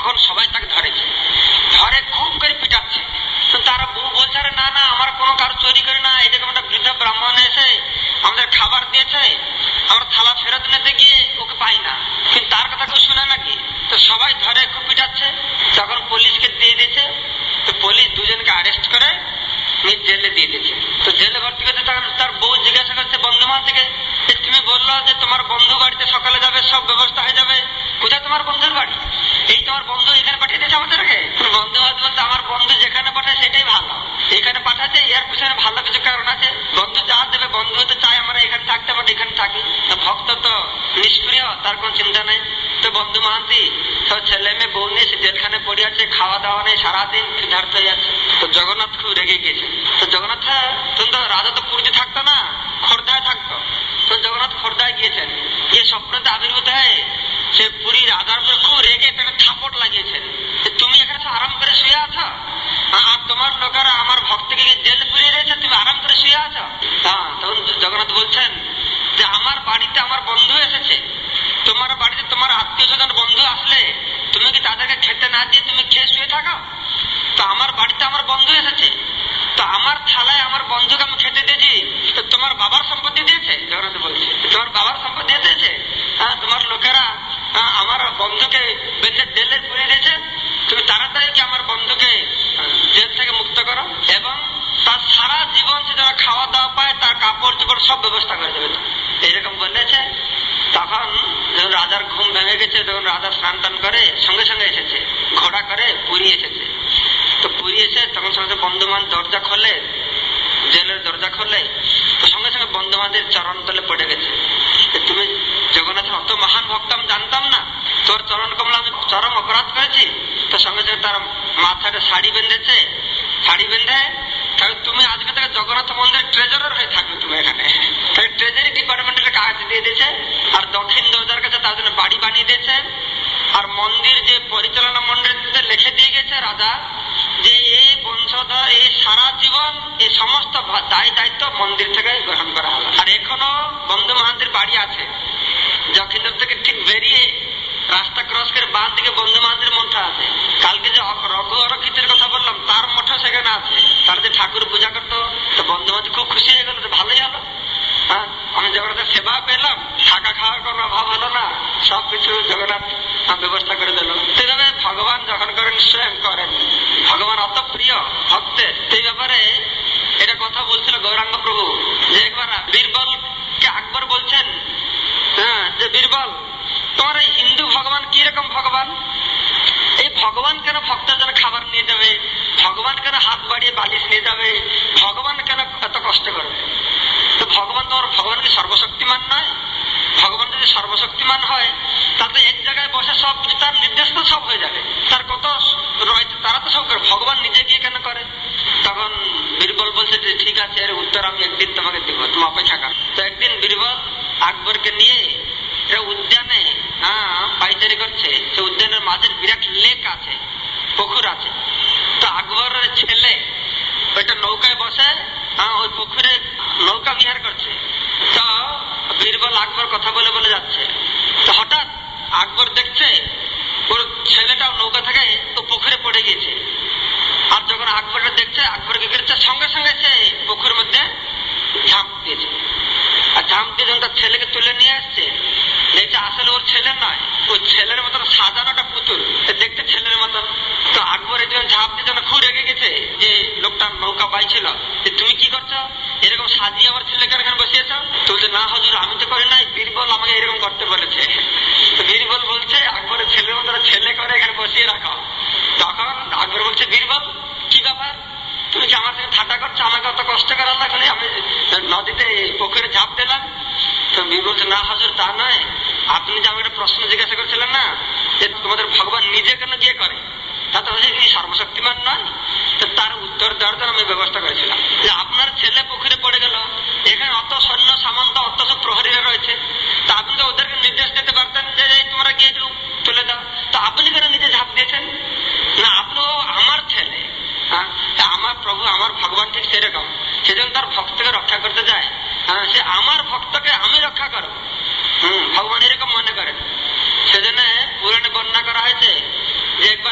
তখন সবাই তাকে ধরেছে, ধরে খুব করে পিটাচ্ছে। তো তারা বউ বলছে, আরে না না, আমার কোনো কারো চুরি করে না, এই রকম একটা বৃদ্ধ ব্রাহ্মণ এসে আমাদের খাবার দিয়েছে, আমরা থালা ফেরত নিতে গিয়ে ওকে পাই না, কিন্তু তার কথা কেউ শুনে নাকি? তো সবাই ধরে খুব পিটাচ্ছে। তখন পুলিশকে দিয়ে দিয়েছে। তো পুলিশ দুজনকে অ্যারেস্ট করে জেলে দিয়ে দিয়েছে। তো জেলে ভর্তি করতে তখন তার বউ জিজ্ঞাসা করছে বন্ধু মান থেকে, তুমি বললো যে তোমার বন্ধু বাড়িতে সকালে যাবে, সব ব্যবস্থা হয়ে যাবে, কোথায় তোমার বন্ধুর বাড়ি? এই তোমার বন্ধু এখানে পাঠিয়ে দিয়েছে আমাদেরকে। বন্ধু বলতে, আমার বন্ধু যেখানে পাঠায় সেটাই ভালো, এখানে পাঠাচ্ছে এর পিছনে ভালো কিছু কারণ আছে। বন্ধু যা দেবে, বন্ধু তো চায় আমরা এখানে থাকতে পারি, এখানে থাকি। ভক্ত তো নিষ্ক্রিয়, তার কোন চিন্তা নেই। তো বন্ধু মাহান্তি সব ছেলে মেয়ে বউ নিয়ে সে জেলখানে পড়ে আছে, খাওয়া দাওয়া নেই, সারাদিন ক্ষুধার্ত হয়ে যাচ্ছে। তো জগন্নাথ খুব রেগে গিয়েছে। তো জগন্নাথ, তুমি তো রাজা তো পুরীতে থাকতো না, খোর্ধায় থাকতো। তো জগন্নাথ খোর্ধায় গিয়েছেন, গিয়ে স্বপ্নতে আবির্ভূত হয়ে সে পুরী রাজার উপরে খুব রেগে তাকে থাপড় লাগিয়েছেন, তুমি এখানে তো আরাম করে শুয়ে আছো, আর তোমার লোকেরা আমার ভক্তকে জেল পুরিয়ে রয়েছে, তুমি আরাম করে শুয়ে আছো। তখন জগন্নাথ বলছেন যে আমার বাড়িতে আমার বন্ধু এসেছে, তোমার বাড়িতে তোমার আত্মীয় স্বজন বন্ধু আসলে তুমি কি তাদেরকে খেতে না দিয়ে তুমি খেয়ে শুয়ে থাকো? তো আমার বাড়িতে আমার বন্ধু এসেছে, তো আমার থালায় আমার বন্ধুকে আমি খেতে দিয়েছি, তো তোমার বাবার সম্পত্তি দিয়েছে? জগন্নাথ বলছে, তোমার বাবার সম্পত্তি দিয়েছে? তোমার লোকেরা আমার বন্ধুকে বেঁধে জেলে পুরিয়ে দিয়েছে, তুমি তাড়াতাড়ি কি আমার বন্ধুকে জেল থেকে মুক্ত করো এবং তার সারা জীবন সে যারা খাওয়া দাওয়া পায়, তার কাপড় চোপড় সব ব্যবস্থা করে দেবে। এইরকম বলেছে। তখন যখন রাজার ঘুম ভেঙে গেছে, তখন রাজা স্নান টান করে সঙ্গে সঙ্গে এসেছে, ঘোড়া করে পুরী এসেছে। তো পুরী এসে তখন সঙ্গে বন্ধুমান দরজা খোলে, জেলের দরজা খোলে, তো সঙ্গে সঙ্গে বন্ধুমানদের চরণ তলে পড়ে গেছে। তুমি জগন্নাথের অত মহান ভক্ত আমি জানতাম না, তোর চরণ কমলা আমি চরম অপরাধ করেছি। তো সঙ্গে সঙ্গে তার মাথাটা শাড়ি বেঁধেছে, শাড়ি বেঁধে তাহলে তুমি আজকে থেকে জগন্নাথ মন্দিরের ট্রেজারার হয়ে থাকবে, তুমি এখানে। তাই ট্রেজারি ডিপার্টমেন্টের কাজ দিয়ে দিয়েছে, আর দক্ষিণ দরজার কাছে তার জন্য বাড়ি বানিয়ে দিয়েছে, আর মন্দির যে পরিচালনা মন্ডলীতে লিখে দিয়ে গেছে রাজা যে এই বংশধর এই সারা জীবন এই সমস্ত দায় দায়িত্ব মন্দির থেকে গ্রহণ করা হলো। আর এখনো বন্ধু মাহান্তির বাড়ি আছে, দক্ষিণের থেকে ঠিক বেরিয়ে রাস্তা ক্রস করে বাঁ দিকে বন্ধু মাহান্তির মঠা আছে। কালকে যে রঘু অরক্ষিতের কথা বললাম, তার মঠা সেখানে আছে। তার যে ঠাকুর পূজা করতো, তো বন্ধু মাহান্তি খুব খুশি হয়ে গেল, ভালোই হলো, আমি জগন্নাথের সেবা পেলাম, থাকা খাওয়ার কোনো অভাব হলো না, সবকিছু জগন্নাথ ব্যবস্থা করে দিল। সেভাবে ভগবান যখন করেন স্বয়ং করেন, ভগবান অত প্রিয় ভক্তের। সেই ব্যাপারে এটা কথা বলছিল গৌরাঙ্গ প্রভু, যে একবার বীরবলকে আকবর বলছেন, যে বীরবল, তোমার এই হিন্দু ভগবান কি রকম ভগবান? এই ভগবান কেন ভক্তের জন্য খাবার নিয়ে যাবে? ভগবান কেন হাত বাড়িয়ে বালিশ নিয়ে যাবে? ভগবান কেন এত কষ্ট করবে? তো ভগবান, তোমার ভগবান কি সর্বশক্তিমান নয়? ভগবান যদি সর্বশক্তিমান হয় তাতে এক জায়গায় বসে সব কিছু তার নির্দেশ তো সব হয়ে যাবে, তার কত রয়েছে তারা তো সব করে, ভগবান নিজে গিয়ে কেন করে? তখন বীরবল বলছে যে ঠিক আছে, এর উত্তর আমি একদিন তোমাকে দিব, তুমি অপেক্ষা কর। তো একদিন বীরবল আকবরকে নিয়ে উদ্যানে পাইচারি করছে। সে উদ্যানের মাঝে বিরাট লেক আছে, পুকুর আছে। তো আকবরের ছেলে ওইটা নৌকায় বসে ওই পুকুরে নৌকা বিহার করছে। তো বীরবল আকবর কথা বলে বলে যাচ্ছে। তো হঠাৎ আকবর দেখছে ওর ছেলেটাও নৌকা থেকে তো পুকুরে পড়ে গিয়েছে। আর যখন আকবরকে দেখছে, আকবর কি করেছে, সঙ্গে সঙ্গে সে পুকুরের মধ্যে ঝাঁপ দিয়েছে। আর ঝাঁপ দিয়ে যখন তার ছেলেকে তুলে নিয়ে আসছে, দেখছে আসলে ওর ছেলে নয়, ওর ছেলের মতন সাজানোটা পুতুল, দেখতে ছেলের মতন। তো আকবর যখন ঝাঁপ দিয়ে যখন খুব রেগে গেছে যে লোকটা নৌকা পাইছিল, যে তুমি কি করছো, এরকম সাজিয়ে আমার ছেলেকে এখানে বসিয়েছ? তো বলছে না হুজুর, আমি তো করি নাই, বীরবল আমাকে এরকম করতে বলেছে। তো বীরবল বলছে আকবরের ছেলের মতো ছেলে করে এখানে বসিয়ে রাখো। তখন আকবর বলছে, বীরবল কি ব্যাপার, তুমি কি আমার সঙ্গে ঠাট্টা করছো? আমাকে অত কষ্ট করার না, আমি নদীতে পুকুরে ঝাঁপ দিলাম। তো বীরবল বলছে না হুজুর, তা নয়, আপনি যে আমাকে একটা প্রশ্ন জিজ্ঞাসা করছিলেন না, যে তোমাদের ভগবান নিজে কেন গিয়ে করে, তাতে হচ্ছে তিনি সর্বশক্তিমান নয়? তো তার উত্তর দেওয়ার জন্য আমি ব্যবস্থা করেছিলাম যে আপনার ছেলে পুকুরে পড়ে গেল, এখানে অত সৈন্য সামন্ত অত সব প্রহরীরা রয়েছে, তা আপনি তো ওদেরকে নির্দেশ দিতে পারতেন যে তোমরা গিয়ে তুলে দাও, তো আপনি কেন নিজে ঝাঁপ দিয়েছেন? না, আপনিও আমার ছেলে। আমার প্রভু, আমার ভগবান ঠিক সেরকম, সেজন্য তার ভক্তকে রক্ষা করতে যায়, সে আমার ভক্তকে আমি রক্ষা করবো। ভগবান এরকম মনে করেন। সেজন্য পুরাণে বর্ণনা করা হয়েছে যে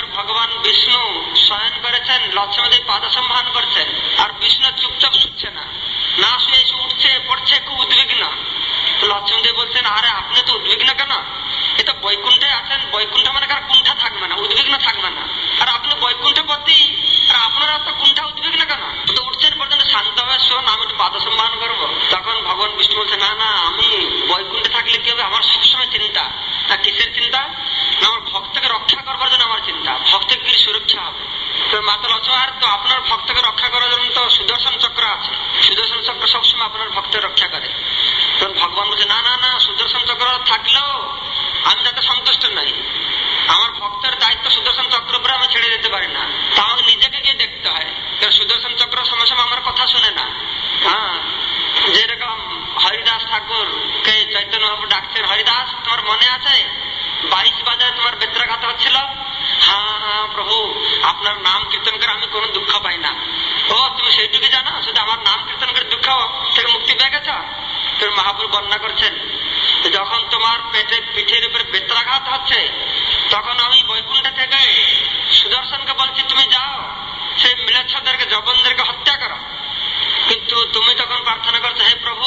বিষ্ণু শয়ন করেছেন, লক্ষ্মীদেবী পাদ সম্মান করছেন, আর বিষ্ণু চুপচাপ শুচ্ছে না, না শুয়ে এসে উঠছে পড়ছে, খুব উদ্বিগ্ন। লক্ষ্মীদেবী বলছেন, আরে আপনি তো উদ্বিগ্ন কেন? এ তো বৈকুণ্ঠে আছেন, বৈকুণ্ঠ মানে কার কুণ্ঠা থাকবে না, উদ্বিগ্ন থাকবে না, আর আপনি বৈকুণ্ঠপতি, আর আপনারা তো কুণ্ঠা উদ্বিগ্ন কেন? তো উঠছেন পর্যন্ত শান্ত হয়ে শোন, আমি একটু পাদ সম্মান করবো। তখন ভগবান বিষ্ণু বলছে, না না, আমি বৈকুণ্ঠে থাকলে কি হবে, আমার সবসময় চিন্তা। না কিসের চিন্তা? না আমার ভক্তকে রক্ষা করবার জন্য আমার চিন্তা, ভক্তের কি সুরক্ষা হবে। তো মাতা লক্ষ্মী, আর তো আপনার ভক্তকে রক্ষা করার জন্য তো সুদর্শন চক্র আছে, সুদর্শন চক্র সবসময় আপনার ভক্তের রক্ষা করে। তখন ভগবান বলছে, না না না, সুদর্শন চক্র থাকলেও আমি তাতে সন্তুষ্ট নই, আমার ভক্তের দায়িত্ব সুদর্শন চক্র উপরে আমি ছেড়ে দিতে পারি না, তা আমাকে নিজেকে গিয়ে দেখতে হয়। সুদর্শন চক্র সময় সময় আমার কথা শুনে না। হ্যাঁ, যেরকম হরিদাস ঠাকুর কে চৈতন্য বাবু ডাকছেন, হরিদাস তোমার মনে আছে 22 বাজারে তোমার বেত্রাঘাত হচ্ছিল? হ্যাঁ হ্যাঁ প্রভু, আপনার নাম কীর্তন করে আমি কোনো দুঃখ পাই না। ও তুমি সেইটুকু জানো, শুধু আমার নাম কীর্তন করে দুঃখ থেকে মুক্তি পেয়ে গেছ? তুমি মহাপ্রভু বর্ণনা করছেন, যখন তোমার পিঠের উপরে বেত্রাঘাত হচ্ছে, তখন আমি বৈকুণ্ঠ থেকে সুদর্শনকে বলছি তুমি যাও, সেই মিলেচ্ছদেরকে জবনদেরকে হত্যা করো। কিন্তু তুমি তখন প্রার্থনা করছো, হে প্রভু,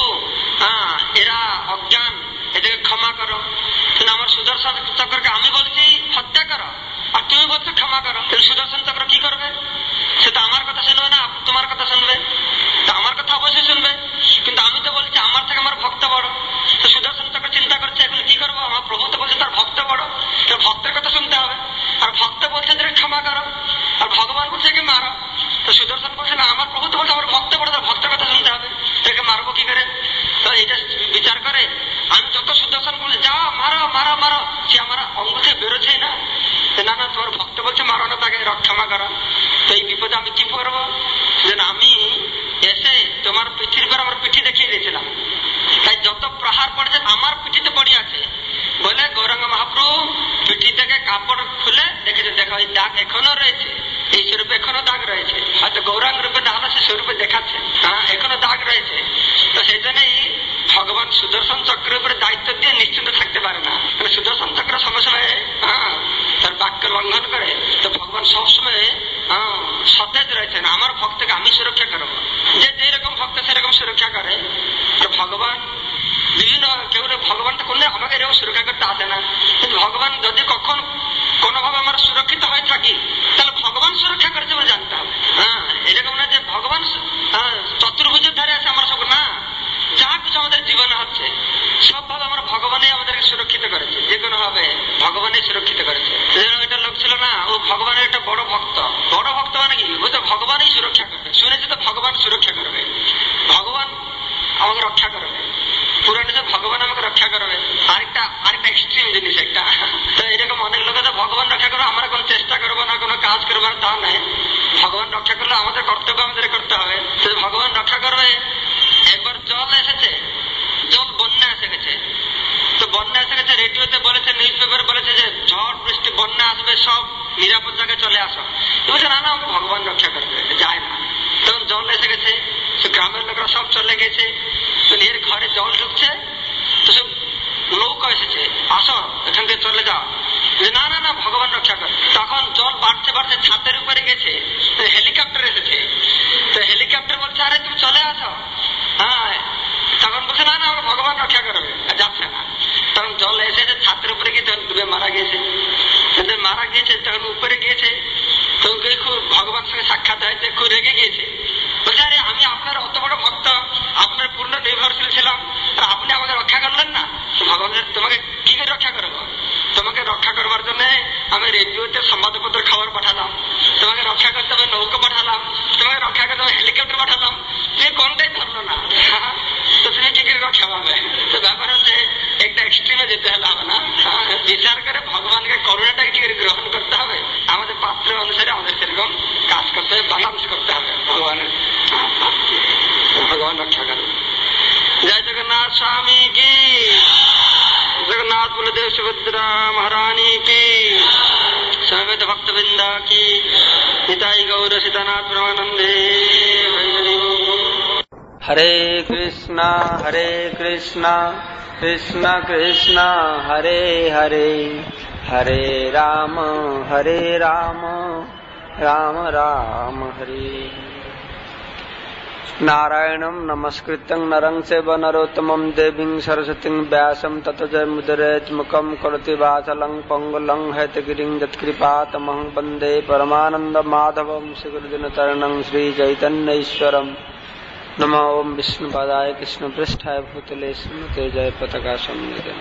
এরা অজ্ঞান, এদেরকে ক্ষমা করো। কিন্তু আমার সুদর্শন চক্রকে আমি বলছি হত্যা করো, আর তুমি বলছো ক্ষমা করো। সুদর্শন চক্র কি করবে? সে তো আমার কথা শুনবে না, তোমার কথা শুনবে। তো আমার কথা অবশ্যই শুনবে, কিন্তু আমি তো বলছি আমার থেকে আমার ভক্ত বড়। তো সুদর্শন চক্র চিন্তা করছে এখন কি করবো, আমার প্রভু তো বলছে তার ভক্ত বড়, ভক্তের কথা শুনতে হবে। আর ভক্ত বলছে ক্ষমা করো, আর ভগবান বলছে একে মারো। তো সুদর্শন বলছে না, আমার প্রভু তো বলছে আমার ভক্ত বড়, তার ভক্তের কথা শুনতে হবে, একে মারবো কি করে? তো এটা বিচার করে আমি যত সুদর্শন বলে যাও মারো মারো মারো, সে আমার অঙ্গুঠে বেরোচ্ছে না। না না, তোমার ভক্ত বলছে মারো না, তাকে ক্ষমা করো। তো এই বিপদে আমি কি করবো? যে আমি এসে তোমার পিঠির পর আমার পিঠি দেখিয়ে দিয়েছিলাম, তাই যত প্রহার পড়েছে আমার পিঠিতে পড়ে আছে বলে গৌরাঙ্গ মহাপ্রভু পিঠি থেকে কাপড় খুলে দেখেছে, দেখো এই দাগ এখনো রয়েছে, এই স্বরূপে এখনো দাগ রয়েছে। হয়তো গৌরাঙ্গ রূপে না হলে সে স্বরূপে দেখাচ্ছে, হ্যাঁ এখনো দাগ রয়েছে। তো সেই জন্যই ভগবান সুদর্শন চক্রের উপরে দায়িত্ব দিয়ে নিশ্চিন্ত থাকতে পারে না। মানে সুদর্শন চক্র সময় সময় তার বাক্য লঙ্ঘন করে, তো ভগবান সবসময় সতেজ রয়েছেন, আমার ভক্তকে আমি সুরক্ষা করবো। যে যেরকম ভক্ত সেরকম সুরক্ষা করে। আর ভগবান বিভিন্ন কেউ ভগবানটা করলে আমাকে এরকম সুরক্ষা করতে আসে না, কিন্তু ভগবান যদি কখন কোনোভাবে আমরা সুরক্ষিত হয়ে থাকি তাহলে ভগবান সুরক্ষা করেছে বলে জানতে হবে। এরকম না যে ভগবান চতুর্ভুজের ধারে আছে আমরা সব, না, যা কিছু আমাদের জীবনে হচ্ছে সবভাবে আমরা ভগবানই আমাদেরকে সুরক্ষিত করেছে, যে কোনো ভাবে ভগবানই সুরক্ষিত করেছে। এটা লোক ছিল না, ও ভগবানের একটা বড় ভক্ত। বড় ভক্ত মানে কি, ও তো ভগবানই সুরক্ষা করবে, শুনেছি তো ভগবান সুরক্ষা করবে, ভগবান আমাকে রক্ষা করবে, পুরাণে তো ভগবান আমাকে রক্ষা করবে। আরেকটা এক্সট্রিম জিনিস একটা, তো এরকম অনেক লোক আছে ভগবান রক্ষা করবে, আমরা কোনো চেষ্টা করবো না, কোনো কাজ করবো না, তা নয়। ভগবান রক্ষা করলে আমাদের কর্তব্য আমাদের করতে হবে। তো ভগবান রক্ষা করবে। একবার জল এসেছে, জল বন্যা এসে গেছে, তো বন্যা এসে গেছে, রেডিওতে বলেছে, নিউজ পেপার বলেছে যে ঝড় বৃষ্টি বন্যা আসবে, সব নিরাপদ জায়গায় চলে আসো। বলছে না না, আমাকে ভগবান রক্ষা করবে, যায় না। তখন জল এসে গেছে, সে গ্রামের লোকরা সব চলে গেছে, তো নিজের ঘরে জল ঢুকছে, তো সব নৌকা এসেছে, আসো এখান থেকে চলে যাও। না না না, ভগবান রক্ষা করে। তখন জল বাড়ছে বাড়ছে ছাদের উপরে গেছে, হেলিকপ্টার এসেছে, তো হেলিকপ্টার বলছে আরে তুমি চলে আসো। হ্যাঁ, তখন বলছে না না, আমাকে ভগবান রক্ষা করবে, যাচ্ছে না। তখন জল এসেছে ছাদের উপরে গিয়ে তখন ডুবে মারা গিয়েছে, মারা গিয়েছে, তখন উপরে গিয়েছে, তো খুব ভগবানের সঙ্গে সাক্ষাৎ হয়েছে, খুব রেগে গিয়েছে, বলছে আরে আমি আপনার অত বড় ভক্ত, আপনার পূর্ণ নির্ভরশীল ছিলাম, আর আপনি আমাকে রক্ষা করলেন না। ভগবানের তোমাকে কি করে রক্ষা করবো? তোমাকে রক্ষা করবার জন্য আমি রেডিওতে সংবাদপত্র খবর পাঠালাম, তোমাকে রক্ষা করতে হবে নৌকা পাঠালাম, তোমাকে রক্ষা করতে হবে হেলিকপ্টার পাঠালাম, তুমি কোনটাই ধরলো না, তো তুমি কি করে রক্ষা পাবে? তো ব্যাপার হচ্ছে একটা এক্সট্রিমে যেতে হলে হবে না, বিচার করে ভগবানকে করুণাটাকে কি করে গ্রহণ করতে হবে, আমাদের পাত্র অনুসারে আমাদের সেরকম কাজ করতে হবে, ব্যালেন্স করতে হবে। ভগবান রক্ষা করবে। জয় জগন্নাথ স্বামী কি, जगन्नाथ बलदेव सुभद्रा महारानी की, समवेत भक्तवृंदा की, निताई गौर सीतानाथ ब्रह्मानंदे। हरे कृष्णा कृष्ण कृष्ण हरे हरे, হরে রাম রাম রাম হরে। नारायणं नमस्कृत्यं नरं चैव नरोत्तमं देवीं सरस्वतीं व्यासं ततो जयमुदीरयेत् करोति वाचालं पङ्गुलं हैतगिरिं यत्कृपातमहं वन्दे परमानन्दमाधवं श्रीगुरुदिनचरणं श्रीचैतन्यईश्वरं। नमो ओं विष्णुपादाय कृष्णपृष्ठाय भूतले श्रीमते जयपताकाशं।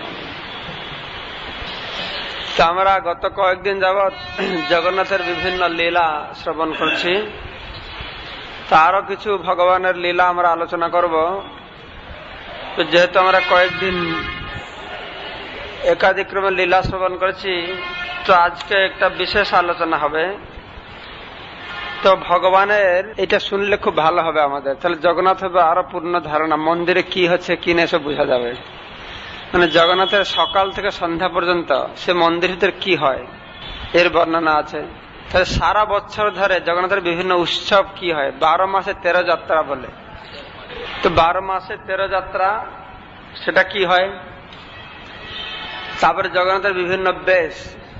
তো আমরা গত কয়েকদিন যাবৎ জগন্নাথের বিভিন্ন লীলা শ্রবণ করছি। তারও কিছু ভগবানের লীলা আমরা আলোচনা করব। তো যেহেতু আমরা কয়েকদিন একাধিক্রমে লীলা শ্রবণ করেছি, তো আজকে একটা বিশেষ আলোচনা হবে। তো ভগবানের এটা শুনলে খুব ভালো হবে আমাদের, তাহলে জগন্নাথ হবে আরো পূর্ণ ধারণা, মন্দিরে কি হচ্ছে কি নেই সব বোঝা যাবে। মানে জগন্নাথের সকাল থেকে সন্ধ্যা পর্যন্ত সে মন্দির ভিতরে কি হয় এর বর্ণনা আছে। তাহলে সারা বছর ধরে জগন্নাথের বিভিন্ন উৎসব কি হয়, 12 মাসে 13 যাত্রা বলে। তো 12 মাসে 13 যাত্রা সেটা কি হয়, তারপরে জগন্নাথের বিভিন্ন বেশ।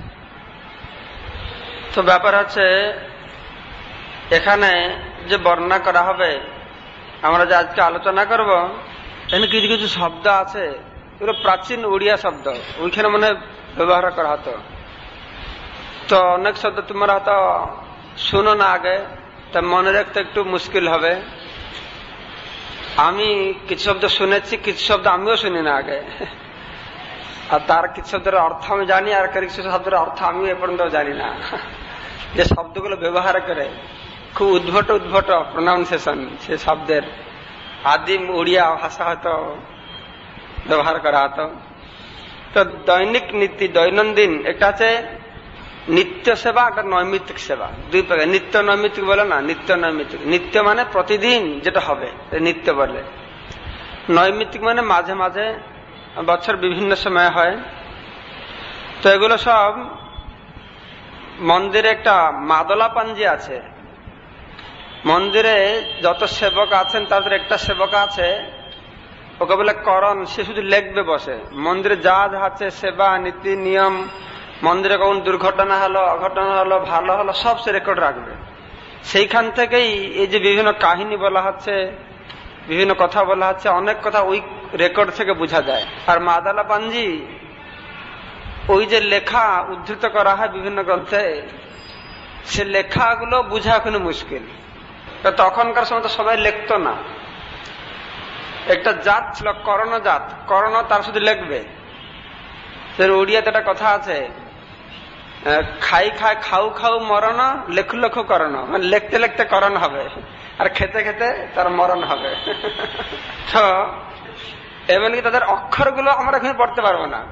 তো ব্যাপার হচ্ছে এখানে যে বর্ণনা করা হবে, আমরা যে আজকে আলোচনা করব, এখানে কিছু কিছু শব্দ আছে, এগুলো প্রাচীন উড়িয়া শব্দ, ওইখানে মনে ব্যবহার করা হতো। তো অনেক শব্দ তোমরা হয়তো শুনো না আগে, তা মনে রাখতে একটু মুশকিল হবে। আমি কিছু শব্দ শুনেছি, কিছু শব্দ আমিও শুনি না আগে, আর তার কিছু শব্দের অর্থ আমি জানি, আর কিছু শব্দের অর্থ আমিও এ পর্যন্ত জানি না। যে শব্দগুলো ব্যবহার করে খুব উদ্ভট উদ্ভট প্রনাউন্সিয়েশন, সে শব্দের আদিম উড়িয়া ভাষা হয়তো ব্যবহার করা হতো। তো দৈনিক নীতি, দৈনন্দিন একটা আছে নিত্য সেবা, একটা নৈমিত্তিক সেবা, দুই প্রকার। নিত্য নৈমিত্তিক বলে না, নিত্য নৈমিত্তিক। নিত্য মানে প্রতিদিন যেটা হবে নিত্য বলে, নৈমিত্তিক মানে মাঝে মাঝে, বছর বিভিন্ন সময় হয়। তো এগুলো সব মন্দিরে একটা মাদলা পাঞ্জি আছে। মন্দিরে যত সেবক আছেন তাদের একটা সেবক আছে, ওকে বলে করণ। সে শুধু লেখবে বসে, মন্দিরে যা যা আছে সেবা নীতি নিয়ম, মন্দিরে কখন দুর্ঘটনা হলো, অঘটনা হলো, ভালো হলো, সব সে রেকর্ড রাখবে। সেইখান থেকেই এই যে বিভিন্ন কাহিনী বলা হচ্ছে, বিভিন্ন কথা বলা হচ্ছে, অনেক কথা ওই রেকর্ড থেকে বোঝা যায়। আর মাদালা পাঞ্জি ওই যে লেখা উদ্ধৃত করা হয় বিভিন্ন গ্রন্থে, সে লেখাগুলো বোঝা এখনো মুশকিল। তখনকার সময় তো সবাই লিখতো না। একটা জাত ছিল করণ জাত, করণ তার শুধু লিখবে। ওড়িয়াতে একটা কথা আছে, খাই খাই খাউ খাউ মরণ, লেখু লেখু করণ। মানে লিখতে লিখতে করণ হবে, আর খেতে খেতে তার মরণ হবে। তো এমনকি তাদের অক্ষরগুলো আমরা এখন পড়তে পারবো না।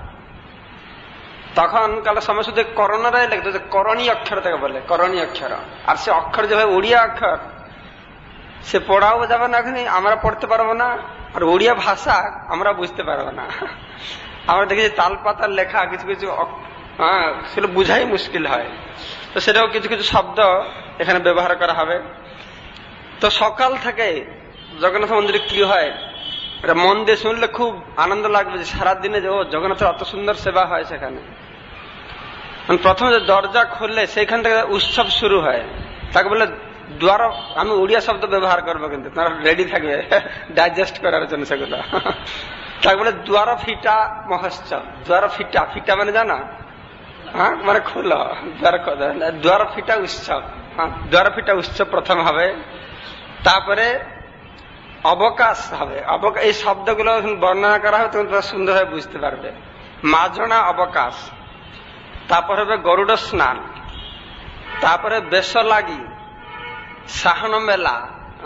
তখন কালের সময় শুধু করণরাই লিখতো, যে করণীয় অক্ষর থেকে বলে, করণীয় অক্ষর। আর সে অক্ষর যেভাবে উড়িয়া অক্ষর, সে পড়াও যাবে না, এখন আমরা পড়তে পারবো না, আর উড়িয়া ভাষা আমরা বুঝতে পারবো না। আমরা দেখি যে তাল পাতার লেখা কিছু কিছু সেগুলো বুঝাই মুশকিল হয়। তো সেটাও কিছু কিছু শব্দ এখানে ব্যবহার করা হবে। তো সকাল থেকে জগন্নাথ মন্দিরে কি হয়, এটা মন দিয়ে শুনলে খুব আনন্দ লাগবে, যে সারাদিনে যে ও জগন্নাথের অত সুন্দর সেবা হয় সেখানে। প্রথমে যে দরজা খুললে সেইখান থেকে উৎসব শুরু হয়, তাকে বলে দ্বার। আমি উড়িয়া শব্দ ব্যবহার করবো, কিন্তু তারা রেডি থাকবে ডাইজেস্ট করার জন্য সেগুলো। তাকে বলে দ্বার ফিটা মহোৎসব। দ্বার ফিটা, ফিটা মানে জানা, হ্যাঁ, মানে খোলা, দ্বার ফিটা উৎসব। হ্যাঁ, দ্বার ফিটা উৎসব প্রথম হবে। তারপরে অবকাশ হবে। এই শব্দগুলো বর্ণনা করা হবে, তুমি সুন্দরভাবে বুঝতে পারবে। মাঝনা অবকাশ, তারপর হবে গরুড় স্নান, তারপরে বেশ লাগি, সাহন মেলা,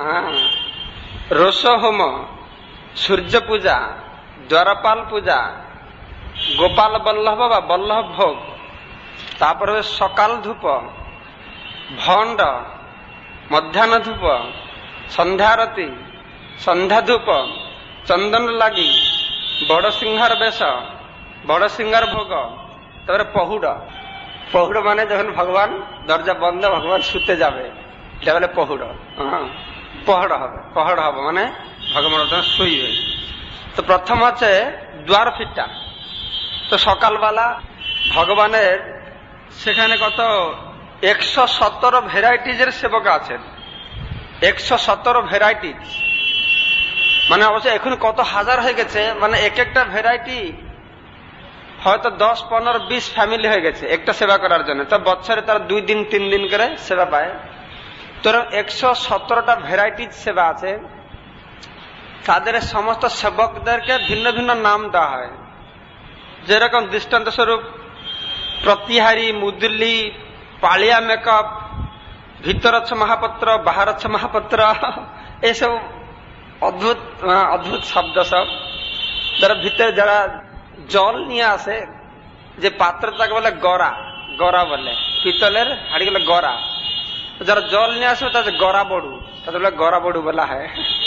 রোষ হোম, সূর্য পূজা, দ্বারপাল পূজা, গোপাল বল্লভ বা বল্লভ ভোগ, তারপরে হবে সকাল ধূপ, ভণ্ড, মধ্যাহ্ন ধূপ, সন্ধ্যারতি, সন্ধ্যা ধূপ, চন্দন লাগি, বড় সিংহার বেশ, বড় সিংহার ভোগ, তারপরে পহুড়। পহুড় মানে যখন ভগবান দরজা বন্ধ, ভগবান শুতে যাবে, এটা বলে পহুড়। পহড় হবে, পহড় হবে মানে ভগবান শুইবে। তো প্রথম হচ্ছে দ্বার ফিটা। তো সকালবেলা ভগবানের সেখানে কত 117 ভ্যারাইটিজের সেবক আছেন। 117 ভ্যারাইটিজ, মানে অবশ্য এখন কত হাজার হয়ে গেছে, মানে এক একটা ভ্যারাইটি হয়তো 10, 15, 20 ফ্যামিলি হয়ে গেছে একটা সেবা করার জন্য। তো বছরে তারা 2 দিন 3 দিন করে সেবা পায়। তো 117টা ভ্যারাইটিজ সেবা আছে। তাদের সমস্ত সেবকদেরকে ভিন্ন ভিন্ন নাম দেওয়া হয়। যেরকম দৃষ্টান্ত স্বরূপ প্রতিহারী, মুদুল্লি, পালিয়া মেকআপ, ভিতরচ্ছ মহাপত্র, বাহারচ্ছ মহাপত্র, এইসব অদ্ভুত অদ্ভুত শব্দ সব। যারা ভিতরে যারা জল নিয়ে আসে, যে পাত্র তাকে বলে গড়া, গড়া বলে, পিতলের হাড়ি গেলে গড়া। যারা জল নিয়ে আসবে তাদের গড়া বড়ু, তাদের বলে গড়া বড়ু বলা হয়।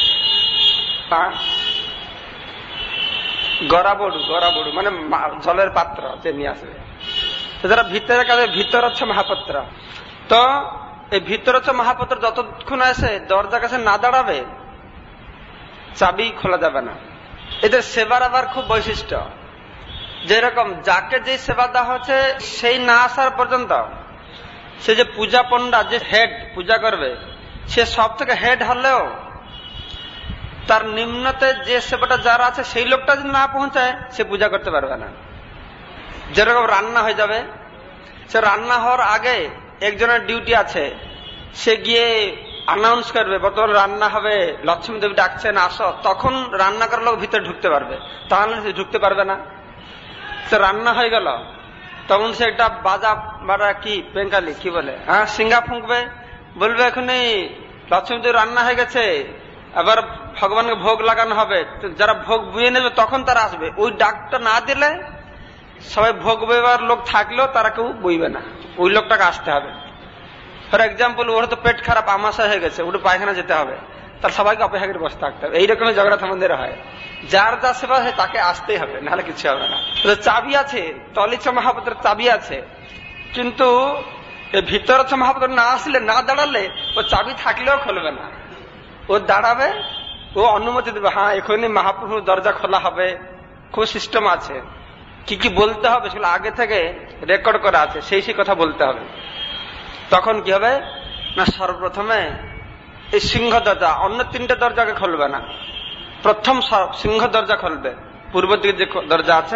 গড়া বড়ু, গড়া বড়ু মানে জলের পাত্র যে নিয়ে আসবে। যারা ভিতরে কাজে ভিতরচ্ছ মহাপত্র। তো এই ভিতরচ্ছ মহাপত্র যতক্ষণ আসে দরজার কাছে না দাঁড়াবে চাবি খোলা যাবে না। এদের সেবার আবার খুব বৈশিষ্ট্য, যেরকম যাকে যে সেবা দেওয়া হচ্ছে সেই না আসার পর্যন্ত সে যে পূজা পণ্ডা, যে হেড পূজা করবে, সে সব থেকে হেড হলেও তার নিম্নতে যে সেবাটা যারা আছে সেই লোকটা যদি না পৌঁছায় সে পূজা করতে পারবে না। যেরকম রান্না হয়ে যাবে, সে রান্না হওয়ার আগে একজনের ডিউটি আছে, সে গিয়ে অ্যানাউন্স করবে বর্তমানে রান্না হবে, লক্ষ্মী দেবী ডাকছেন আসো, তখন রান্না করার লোক ভিতরে ঢুকতে পারবে, তাহলে সে ঢুকতে পারবে না। সে রান্না হয়ে গেল, তখন সে একটা বাজা বাড়া কি বেঙ্গালি কি বলে, সিঙ্গা ফুঁকবে, বলবে এখানে লক্ষ্মী দেবী রান্না হয়ে গেছে, আবার ভগবানকে ভোগ লাগানো হবে। যারা ভোগ বুঝে নেবে তখন তারা আসবে। ওই ডাকটা না দিলে সবাই ভোগ বইবার লোক থাকলেও তারা কেউ বইবে না, ওই লোকটাকে আসতে হবে। ফর এক্সাম্পল, ওর তো পেট খারাপ, আমাশা হয়ে গেছে, ওটা পায়খানা যেতে হবে, তার সবাইকে অপেক্ষা করে বসে থাকতে হবে। এইরকমই জগন্নাথ মন্দিরে হয়, যার যা সেবা হয় তাকে আসতেই হবে, নাহলে কিছু হবে না। চাবি আছে, তলিচ্ছ মহাপাত্রের চাবি আছে, কিন্তু ভিতরচ্ছ মহাপাত্র না আসলে, না দাঁড়ালে, ও চাবি থাকলেও খুলবে না। ও দাঁড়াবে, ও অনুমতি দেবে, হ্যাঁ এখনই মহাপ্রভু দরজা খোলা হবে। খুব সিস্টেম আছে, কি কি বলতে হবে সেগুলো আগে থেকে রেকর্ড করা আছে, সেই কথা বলতে হবে। তখন কি হবে না, সর্বপ্রথমে এই সিংহ দরজা, অন্য 3টে দরজাকে খুলবে না, প্রথম সিংহ দরজা খুলবে। পূর্ব দিকে যে দরজা আছে,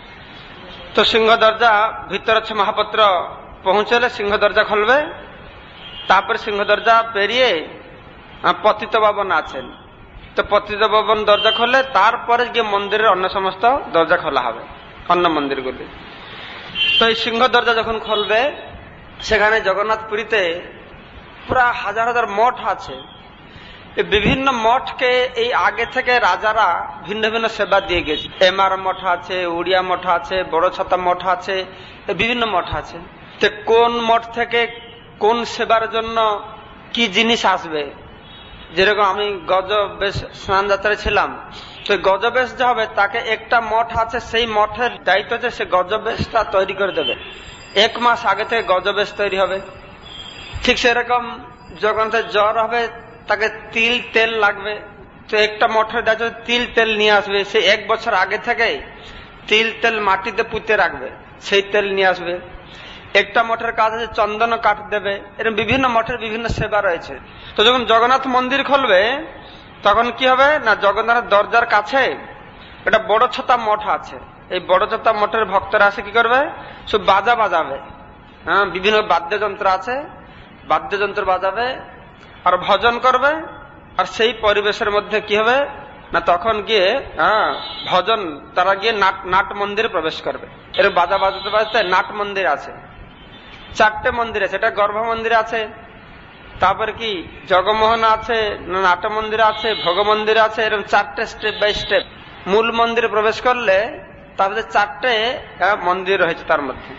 তো সিংহ দরজা ভিতরচ্ছ মহাপাত্র পৌঁছলে সিংহ দরজা খুলবে। তারপরে সিংহ দরজা পেরিয়ে পতিত ভবন আছেন, তো পতিত ভবন দরজা খোলে, তারপরে গিয়ে মন্দিরের অন্য সমস্ত দরজা খোলা হবে, অন্য মন্দিরগুলি। তো এই সিংহ দরজা যখন খুলবে, সেখানে জগন্নাথ পুরীতে পুরা হাজার হাজার মঠ আছে। বিভিন্ন মঠকে এই আগে থেকে রাজারা ভিন্ন ভিন্ন সেবা দিয়ে গেছে। এমআর মঠ আছে, উড়িয়া মঠ আছে, বড় ছাতা মঠ আছে, বিভিন্ন মঠ আছে। তো কোন মঠ থেকে কোন সেবার জন্য কি জিনিস আসবে, যেরকম আমি গজবেশ স্নান যাত্রায় ছিলাম, তো গজবেশ যে হবে তাকে একটা মঠ আছে, সেই মঠের দায়িত্ব হচ্ছে সে গজবেশটা তৈরি করে দেবে। 1 মাস আগে থেকে গজবেশ তৈরি হবে। ঠিক সেরকম জগন্নাথের জ্বর হবে, তাকে তিল তেল লাগবে, তো একটা মঠের দায়িত্ব তিল তেল নিয়ে আসবে, সে 1 বছর আগে থেকে তিল তেল মাটিতে পুঁতে রাখবে, সেই তেল নিয়ে আসবে। একটা মঠের কাজ আছে চন্দন কাঠ দেবে। এরকম বিভিন্ন মঠের বিভিন্ন সেবা রয়েছে। তো যখন জগন্নাথ মন্দির খুলবে তখন কি হবে না, জগন্নাথের দরজার কাছে একটা বড় ছাতা মঠ আছে। এই বড় ছাতা মঠের ভক্তরা আসে কি করবে, সব বাজা বাজাবে, বিভিন্ন বাদ্যযন্ত্র আছে, বাদ্যযন্ত্র বাজাবে আর ভজন করবে। আর সেই পরিবেশের মধ্যে কি হবে না, তখন গিয়ে ভজন, তারা গিয়ে নাট মন্দিরে প্রবেশ করবে। এর বাজা বাজাতে বাজাতে নাট মন্দির আছে, 4টে মন্দির আছে। এটা গর্ভ মন্দির আছে, তারপরে কি জগমোহন আছে, নাট মন্দির আছে, ভোগ মন্দির আছে। এরকম 4টে স্টেপ বাই স্টেপ। মূল মন্দিরে প্রবেশ করলে তারপরে 4টে মন্দির রয়েছে তার মধ্যে।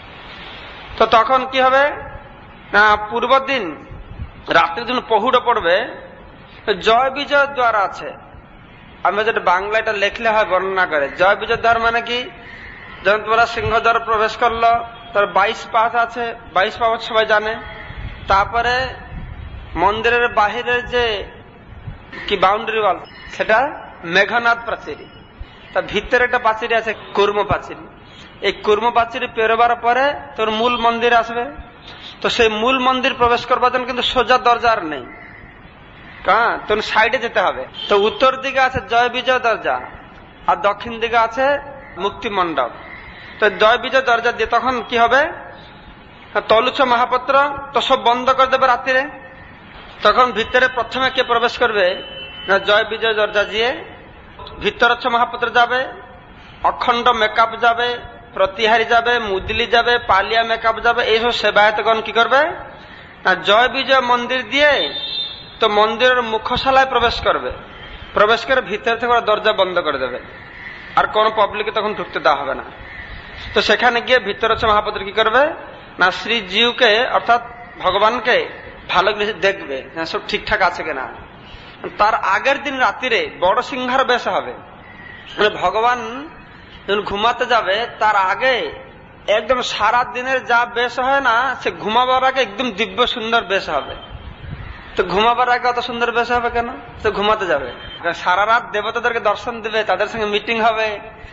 তো তখন কি হবে না, পূর্ব দিন রাত্রির জন্য পহুড় পড়বে, জয় বিজয় দ্বার আছে। আমরা যেটা বাংলা এটা লেখলে হয় বর্ণনা করে। জয় বিজয় দ্বার মানে কি, যখন তোমরা সিংহদ্বার প্রবেশ করলো, তার 22 পাহাচ আছে, 22 পাহাচ সবাই জানে। তারপরে মন্দিরের বাহিরের যে কি বাউন্ডারি ওয়াল, সেটা মেঘনাদ প্রাচীর, তার ভিতরে একটা প্রাচীর আছে কুর্ম প্রাচীর। এই কুর্ম পাচিরি পেরোবার পরে তোর মূল মন্দির আসবে। তো সেই মূল মন্দির প্রবেশ করবার জন্য কিন্তু সোজা দরজা আর নেই, তোর সাইডে যেতে হবে। তো উত্তর দিকে আছে জয় বিজয় দরজা আর দক্ষিণ দিকে আছে মুক্তি মণ্ডপ। তো জয় বিজয় দরজা দিয়ে তখন কি হবে, তলুচ্ছ মহাপাত্র তো সব বন্ধ করে দেবে রাত্রিরে। তখন ভিতরে প্রথমে কে প্রবেশ করবে না, জয় বিজয় দরজা দিয়ে ভিতরচ্ছ মহাপাত্র যাবে, অখণ্ড মেকআপ যাবে, প্রতিহারী যাবে, মুদলি যাবে, পালিয়া মেকআপ যাবে। এইসব সেবায়তগণ কি করবে না, জয় বিজয় মন্দির দিয়ে তো মন্দিরের মুখ্যশালায় প্রবেশ করবে। প্রবেশ করে ভিতর থেকে দরজা বন্ধ করে দেবে, আর কোন পাবলিকে তখন ঢুকতে দেওয়া হবে না। তো সেখানে গিয়ে ভিতরচ্ছ মহাপাত্র কি করবে না, শ্রীজীউকে অর্থাৎ ভগবানকে ভালো করে দেখবে সব ঠিকঠাক আছে কিনা। তার আগের দিন রাত্রিরে বড় সিংহার বেশ হবে, মানে ভগবান যখন ঘুমাতে যাবে তার আগে একদম সারা দিনের যা বেশ হয় না, সে ঘুমাবার আগে একদম দিব্য সুন্দর বেশ হবে। তো ঘুমাবার আগে অত সুন্দর বেশ হবে কেন, তো ঘুমাতে যাবে, সারা রাত দেবতাদেরকে দর্শন দেবে, তাদের সঙ্গে মিটিং হবে।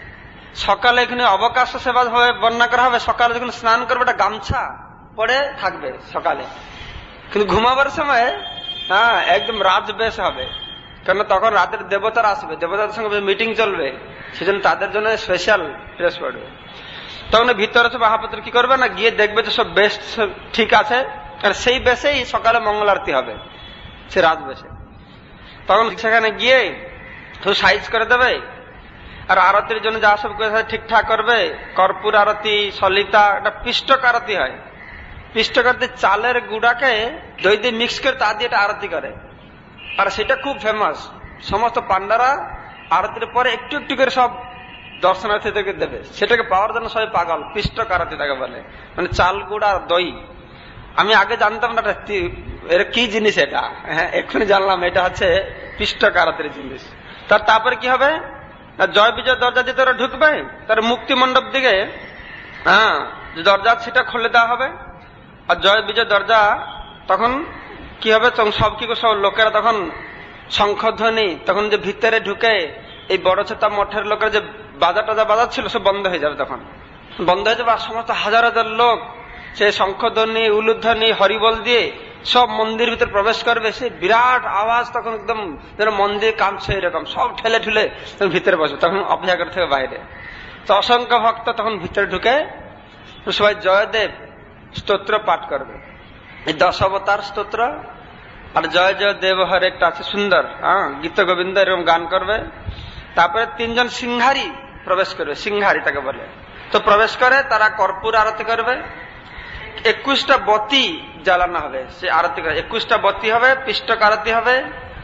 সকালে এখানে অবকাশ সেবা হবে, বর্ণনা করা হবে। সকালে যখন স্নান করবে একটা গামছা পরে থাকবে সকালে, কিন্তু ঘুমাবার সময় একদম রাজবেশ হবে, কেন তখন রাতের দেবতারা আসবে, দেবতাদের সঙ্গে মিটিং চলবে, সেজন্য তাদের জন্য স্পেশাল ড্রেস পড়বে। তখন ভিতরে সব মহাপাত্র কি করবে না, গিয়ে দেখবে যে সব বেশ ঠিক আছে, আর সেই বেশেই সকালে মঙ্গল আরতি হবে, সে রাজবেশে। তখন সেখানে গিয়ে সাইজ করে দেবে, আর আরতির জন্য যা সব ঠিকঠাক করবে, কর্পূর আরতি, সলিতা, একটা পিষ্টক আরতি হয়। পিষ্টক আরতি চালের গুঁড়াকে দই দিয়ে মিক্স করে তা দিয়ে একটা আরতি করে, আর সেটা খুব ফেমাস। সমস্ত পান্ডারা আরতির পরে একটু একটু করে সব দর্শনার্থীদেরকে দেবে, সেটাকে পাওয়ার জন্য সবাই পাগল। পিষ্টক আরতি তাকে বলে, মানে চাল গুঁড়া আর দই। আমি আগে জানতাম না এর কি জিনিস, এটা এক্ষুনি জানলাম এটা হচ্ছে পিষ্টক আরতির জিনিস। তারপরে কি হবে, জয় বিজয় দরজা দিয়ে তোরা ঢুকবে, তার মুক্তি মণ্ডপ দিকে দরজা সেটা খুলে দেওয়া হবে। আর জয় বিজয় দরজা তখন কি হবে, সব লোকেরা তখন শঙ্খধ্বনি, তখন যে ভিতরে ঢুকে এই বড় ছোটা মঠের লোকের যে বাজা টাজা বাজাচ্ছিল সব বন্ধ হয়ে যাবে, তখন বন্ধ হয়ে যাবে। আর সমস্ত হাজার হাজার লোক সে শঙ্খধ্বনি, উলুধ্বনি, হরিবল দিয়ে সব মন্দির ভিতরে প্রবেশ করবে। সে বিরাট আওয়াজ, তখন একদম যেন মন্দির কাঁপছে, এরকম সব ঠেলে ঠুলে ভিতরে বসবে। তখন অপেক্ষা করতে হবে বাইরে। তো অসংখ্য ভক্ত তখন ভিতরে ঢুকে সবাই জয়দেব স্তোত্র পাঠ করবে, এই 10 অবতার স্তোত্র। আর জয় জয় দেব হরে একটা আছে সুন্দর, গীত গোবিন্দ এরকম গান করবে। তারপরে 3 জন সিংহারি প্রবেশ করবে, সিংহারি তাকে বলে। তো প্রবেশ করে তারা কর্পূর আরতি করবে, 21টা বতী জ্বালানো হবে, সে আরতি করে 21টা বতী হবে, পিষ্টক আরতি হবে।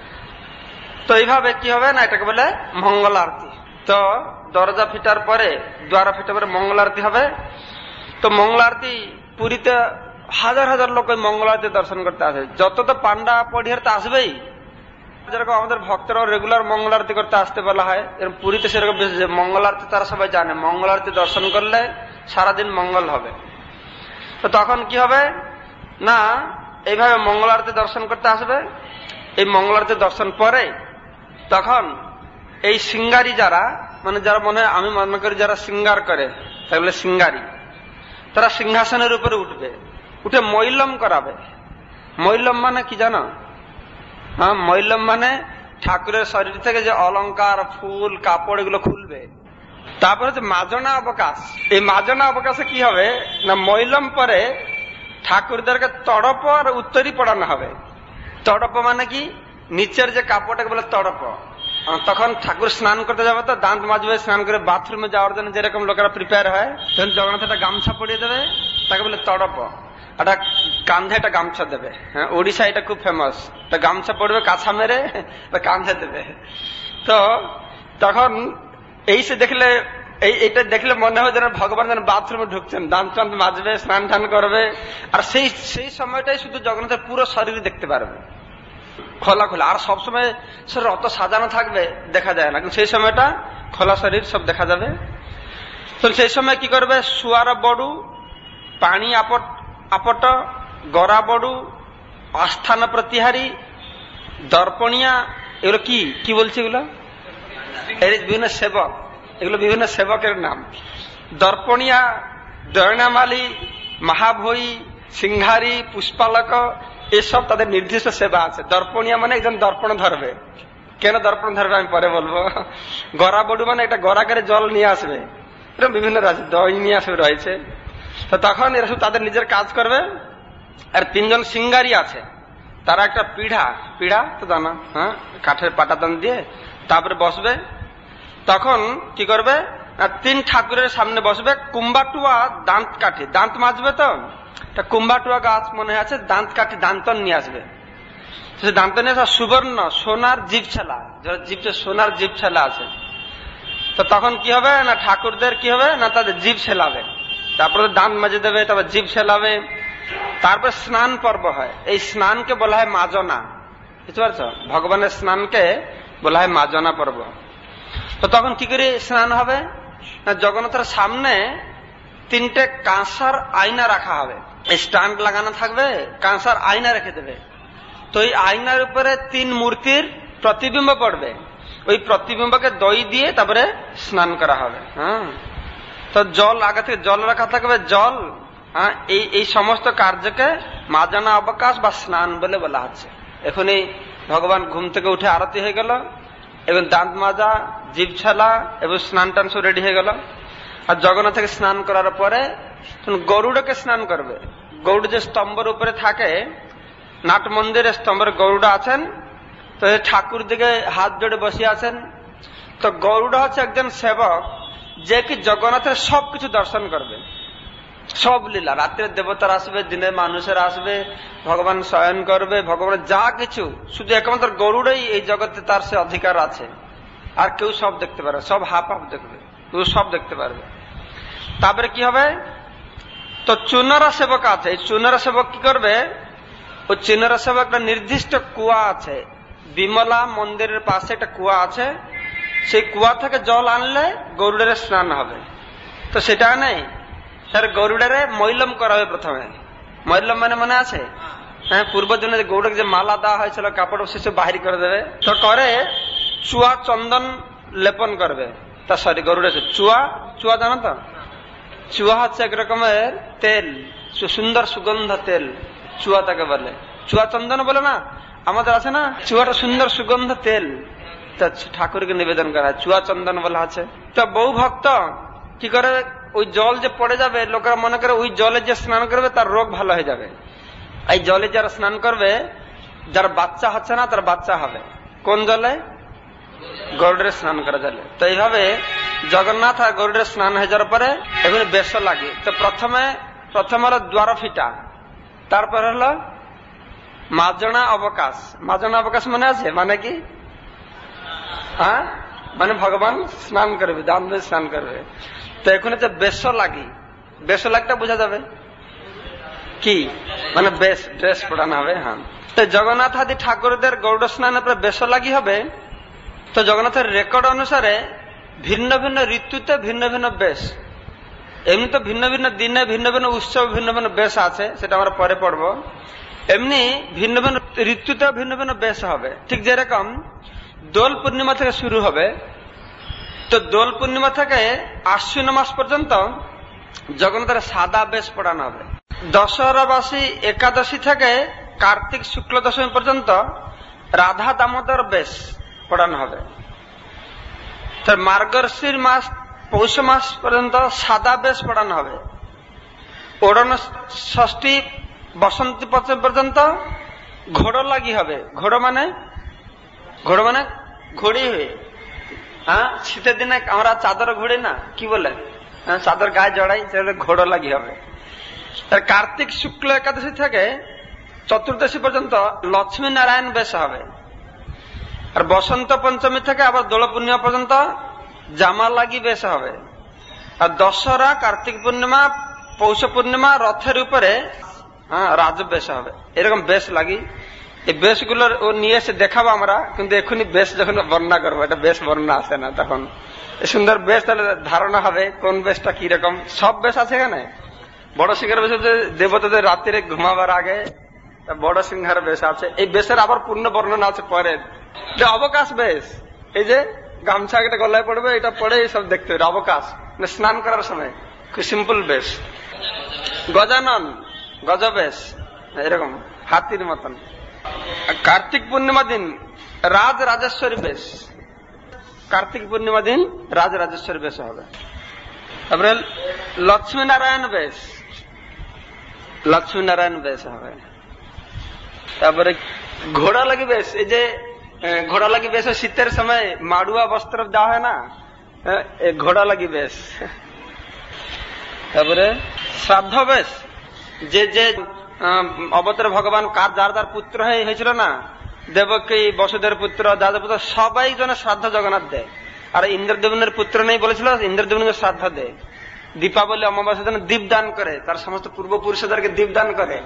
তো এইভাবে কি হবে না, এটাকে বলে মঙ্গল আরতি। তো দরজা ফিটার পরে, দ্বার ফিটার পরে মঙ্গল আরতি হবে। তো মঙ্গল আরতি পুরীতে হাজার হাজার লোক ওই মঙ্গল আরতি দর্শন করতে আসে। যত তো পান্ডা পড়িয়ার তো আসবেই, যেরকম আমাদের ভক্তরাও রেগুলার মঙ্গল আরতি করতে আসতে বলা হয়, এরকম পুরীতে সেরকম মঙ্গল আরতি তারা সবাই জানে, মঙ্গল আরতি দর্শন করলে সারাদিন মঙ্গল হবে। তো তখন কি হবে না, এইভাবে মঙ্গল আরতি দর্শন করতে আসবে। এই মঙ্গল আরতি দর্শন পরে তখন এই সিঙ্গারি যারা, মানে যারা মনে হয়, আমি মনে করি যারা সিঙ্গার করে তাহলে সিঙ্গারি, তারা সিংহাসনের উপরে উঠবে, উঠে মৈলম করাবে। মৈলম মানে কি জানো? মৈলম মানে ঠাকুরের শরীর থেকে যে অলংকার, ফুল, কাপড় এগুলো খুলবে। তারপরে হচ্ছে মাজনা অবকাশ। এই মাজনা অবকাশে কি হবে না, মৈলম পরে ঠাকুরদেরকে তড়প আর উত্তরী পড়ানো হবে। তড়প মানে কি, নিচের যে কাপড়টাকে বলে তড়প। তখন ঠাকুর স্নান করতে যাবে, তো দাঁত মাজবে, স্নান করে বাথরুমে যাওয়ার জন্য যেরকম লোকেরা প্রিপেয়ার হয়, তখন জগন্নাথ একটা গামছা পরিয়ে দেবে, তাকে বলে তড়প। একটা কাঁধে একটা গামছা দেবে। ওড়িশা এটা খুব ফেমাস, একটা গামছা পড়বে কাছা মেরে কাঁধে দেবে। তো তখন এই সে দেখলে, এইটা দেখলে মনে হয় যেন ভগবান যেন বাথরুমে ঢুকছেন, দাঁত টান মাজবে, স্নান টান করবে। আর সেই সময়টাই শুধু জগন্নাথের পুরো শরীর দেখতে পারবে, খোলা খোলা। আর সবসময় শরীর অত সাজানো থাকবে দেখা যায় না, কিন্তু সেই সময়টা খোলা শরীর সব দেখা যাবে। তো সেই সময় কি করবে, শুয়ার বড়ু, পানি আপট, গড়া বড়ু, আস্থান প্রতিহারী, দর্পণিয়া, এগুলো কি বলছে, এগুলো বিভিন্ন সেবক, এগুলো বিভিন্ন সেবকের নাম। দর্পণিয়া, দয়নামালী, মহাভয়ী, সিংহারি, পুষ্পালক, এসব তাদের নির্দিষ্ট সেবা আছে। দর্পণিয়া মানে একজন দর্পণ ধরবে। কেন দর্পণ ধরবে আমি পরে বলবো। গড়া বডু মানে একটা গড়া করে জল নিয়ে আসবে, এরকম বিভিন্ন দই নিয়ে আসবে রয়েছে। তো তখন এরা সব তাদের নিজের কাজ করবে। আর 3 জন সিঙ্গারি আছে, তারা একটা পিঢ়া তো জানা, হ্যাঁ, কাঠের পাটাতন দিয়ে তারপরে বসবে। তখন কি করবে, 3 ঠাকুরের সামনে বসবে, কুম্বাটুয়া দাঁত কাঠি, দাঁত মাজবে তো কুম্বাটুয়া গাছ মনে আছে, দাঁত কাঠি দান্তন নিয়ে আসবে। দান্তন নিয়ে সুবর্ণ সোনার জিভ ছেলা, সোনার জিভ ছেলা আছে। তো তখন কি হবে না, ঠাকুরদের কি হবে না, তাদের জিভ ছেলাবে, তারপরে দাঁত মাজে দেবে, তারপর জিভ ছেলাবে। তারপর স্নান পর্ব হয়। এই স্নানকে বলা হয় মাজনা, বুঝতে পারছো? ভগবানের স্নানকে বলা হয় মাজনা পর্ব। তো তখন কি করে স্নান হবে না, জগন্নাথের সামনে 3টে কাঁসার আয়না রাখা হবে, স্ট্যান্ড লাগানো থাকবে, কাঁসার আয়না রেখে দেবে। তো এই আয়নার উপরে 3 মূর্তির প্রতিবিম্ব পড়বে, ওই প্রতিবিম্বকে দই দিয়ে তারপরে স্নান করা হবে। হ্যাঁ, তো জল আগে থেকে জল রাখা থাকবে, জল। হ্যাঁ, এই সমস্ত কার্যকে মাজনা অবকাশ বা স্নান বলে বলা হচ্ছে। এখনই ভগবান ঘুম থেকে উঠে আরতি হয়ে গেল, এবং দাঁত মাজা, জিভ ছালা এবং স্নান টান সব রেডি হয়ে গেল। আর জগন্নাথকে স্নান করার পরে গরুড়কে স্নান করবে। গরুড় যে স্তম্ভের উপরে থাকে, নাট মন্দিরে স্তম্ভের গরুড়া আছেন, তো ঠাকুর দিকে হাত জোড়ে বসে আছেন। তো গরুড়া হচ্ছে একজন সেবক, যে কি জগন্নাথের সবকিছু দর্শন করবে, সব লীলা। রাত্রে দেবতারা আসবে, দিনে মানুষেরা আসবে, ভগবান শয়ন করবে, ভগবানের যা কিছু, শুধু একমাত্র গরুড়াই এই জগতে তার সে অধিকার আছে। আর কেউ সব দেখতে পারে, সব হাফ দেখবে, কেউ সব দেখতে পারবে। তারপরে কি হবে, তো চুনারা সেবক আছে। এই চুনারা সেবক কি করবে, ওই চুনারা সেবক একটা নির্দিষ্ট কুয়া আছে, বিমলা মন্দিরের পাশে একটা কুয়া আছে, সেই কুয়া থেকে জল আনলে গরুড়ের স্নান হবে। তো সেটা নেই, তার গরুড়ারে মৈলম করা হবে প্রথমে। মৈলম মানে মনে আছে, হ্যাঁ, পূর্বজনে গরুড়কে যে মালা দেওয়া হয়েছিল কাপড়, সেসব বাহির করে দেবে। তো করে চুয়া চন্দন লেপন করবে। তা সরি, গরুড়ে চুয়া জানো তো? চুয়া হচ্ছে এক রকমের তেল, সুন্দর সুগন্ধ তেল, চুয়া তাকে বলে। চুয়া চন্দন বলে না, আমাদের আছে না চুয়াটা সুন্দর সুগন্ধ তেল, ঠাকুরকে নিবেদন করা হয়, চুয়া চন্দন বলা আছে। তো বহু ভক্ত কি করে, ওই জল যে পড়ে যাবে, লোকেরা মনে করে ওই জলে যে স্নান করবে তার রোগ ভালো হয়ে যাবে। এই জলে যারা স্নান করবে, যার বাচ্চা হচ্ছে না তার বাচ্চা হবে। কোন জলে? গরুড়ের স্নান করা জলে। তো এইভাবে জগন্নাথ আর গরুড়ের স্নান হয়ে যাওয়ার পরে এগুলো বেশ লাগে। তো প্রথম হলো দ্বার ফিটা, তারপর হলো মাজনা অবকাশ। মাজনা অবকাশ মনে আছে মানে কি? হ্যাঁ, মানে ভগবান স্নান করবে, দান দিয়ে স্নান করবে। তো এখন হচ্ছে বেশ লাগটা বোঝা যাবে কি, মানে বেশ ড্রেস পড়ানো হবে। হ্যাঁ, তো জগন্নাথ আদি ঠাকুরদের গৌড় স্নানের পরে বেশ লাগি হবে। তো জগন্নাথের রেকর্ড অনুসারে ভিন্ন ভিন্ন ঋতুতে ভিন্ন ভিন্ন বেশ, এমনি তো ভিন্ন ভিন্ন দিনে ভিন্ন ভিন্ন উৎসব ভিন্ন ভিন্ন বেশ আছে, সেটা আমরা পরে পড়বো। এমনি ভিন্ন ভিন্ন ঋতুতে ভিন্ন ভিন্ন বেশ হবে। ঠিক যেরকম দোল পূর্ণিমা থেকে শুরু হবে, তো দোল পূর্ণিমা থেকে আশ্বিন মাস পর্যন্ত জগন্নাথের সাদা বেশ পড়ানো হবে। দশহরাবাসী একাদশী থেকে কার্তিক শুক্ল দশমী পর্যন্ত রাধা দামোদর বেশ পড়ানো হবে। মার্গশির মাস পৌষ মাস পর্যন্ত সাদা বেশ পড়ানো হবে। ওড়ন ষষ্ঠী বসন্তী পঞ্চমী পর্যন্ত ঘোড়ো লাগি হবে। ঘোড়ো মানে ঘড়ি হয়ে, হ্যাঁ, শীতের দিনে আমরা চাদর ঘড়ি না, কি বলে, চাদর গায়ে জড়াই, সেটা ঘোড়ো লাগি হবে। কার্তিক শুক্ল একাদশী থেকে চতুর্দশী পর্যন্ত লক্ষ্মী নারায়ণ বেশ হবে। আর বসন্ত পঞ্চমী থেকে আবার দোল পূর্ণিমা পর্যন্ত জামা লাগি বেশ হবে। আর দশহরা, কার্তিক পূর্ণিমা, পৌষ পূর্ণিমা, রথের উপরে রাজ বেশ হবে। এরকম বেশ লাগি, এই বেশগুলো নিয়ে এসে দেখাবো আমরা, কিন্তু এখনই বেশ যখন বর্ণনা করবো, এটা বেশ বর্ণনা আসে না, তখন সুন্দর বেশ তাহলে ধারণা হবে কোন বেশটা কিরকম। সব বেশ আছে এখানে। বড় সিংহার বেশ হচ্ছে দেবতাদের রাত্রে ঘুমাবার আগে বড় সিংহার বেশ আছে। এই বেশের আবার পূর্ণ বর্ণনা আছে পরে। অবকাশ বেশ, এই যে গামছা একটা গলায় পড়বে, এটা পরে সব দেখতে হবে অবকাশ। স্নান করার সময়, খুব সিম্পল বেশ। গজানন, গজবেশ, এরকম হাতির মতন। কার্তিক পূর্ণিমা দিন রাজরাজেশ্বরী বেশ, কার্তিক পূর্ণিমা দিন রাজরাজেশ্বরী বেশ হবে। তারপরে লক্ষ্মী নারায়ণ বেশ, লক্ষ্মী নারায়ণ বেশ হবে। তারপরে ঘোড়া লাগি বেশ, এই যে ঘোড়া লাগি বেশ শীতের সময় মাড়ুয়া বস্ত্র দেওয়া হয় না, ঘোড়া লাগি বেশ। তারপরে শ্রাদ্ধ বেশ, যে যে অবতার ভগবান কার যার যার পুত্র হয়েছিল না, দেবকী, বসুদেব পুত্র, যাদের পুত্র, সবাই যেন শ্রাদ্ধ জগন্নাথ দেয়। আর ইন্দ্রদেবনের পুত্র নেই বলেছিল, ইন্দ্রদেবনকে শ্রাদ্ধ দেয়। দীপাবলি অমাবাস্যার জন্য দীপ দান করে, তার সমস্ত পূর্বপুরুষদেরকে দীপ দান করে।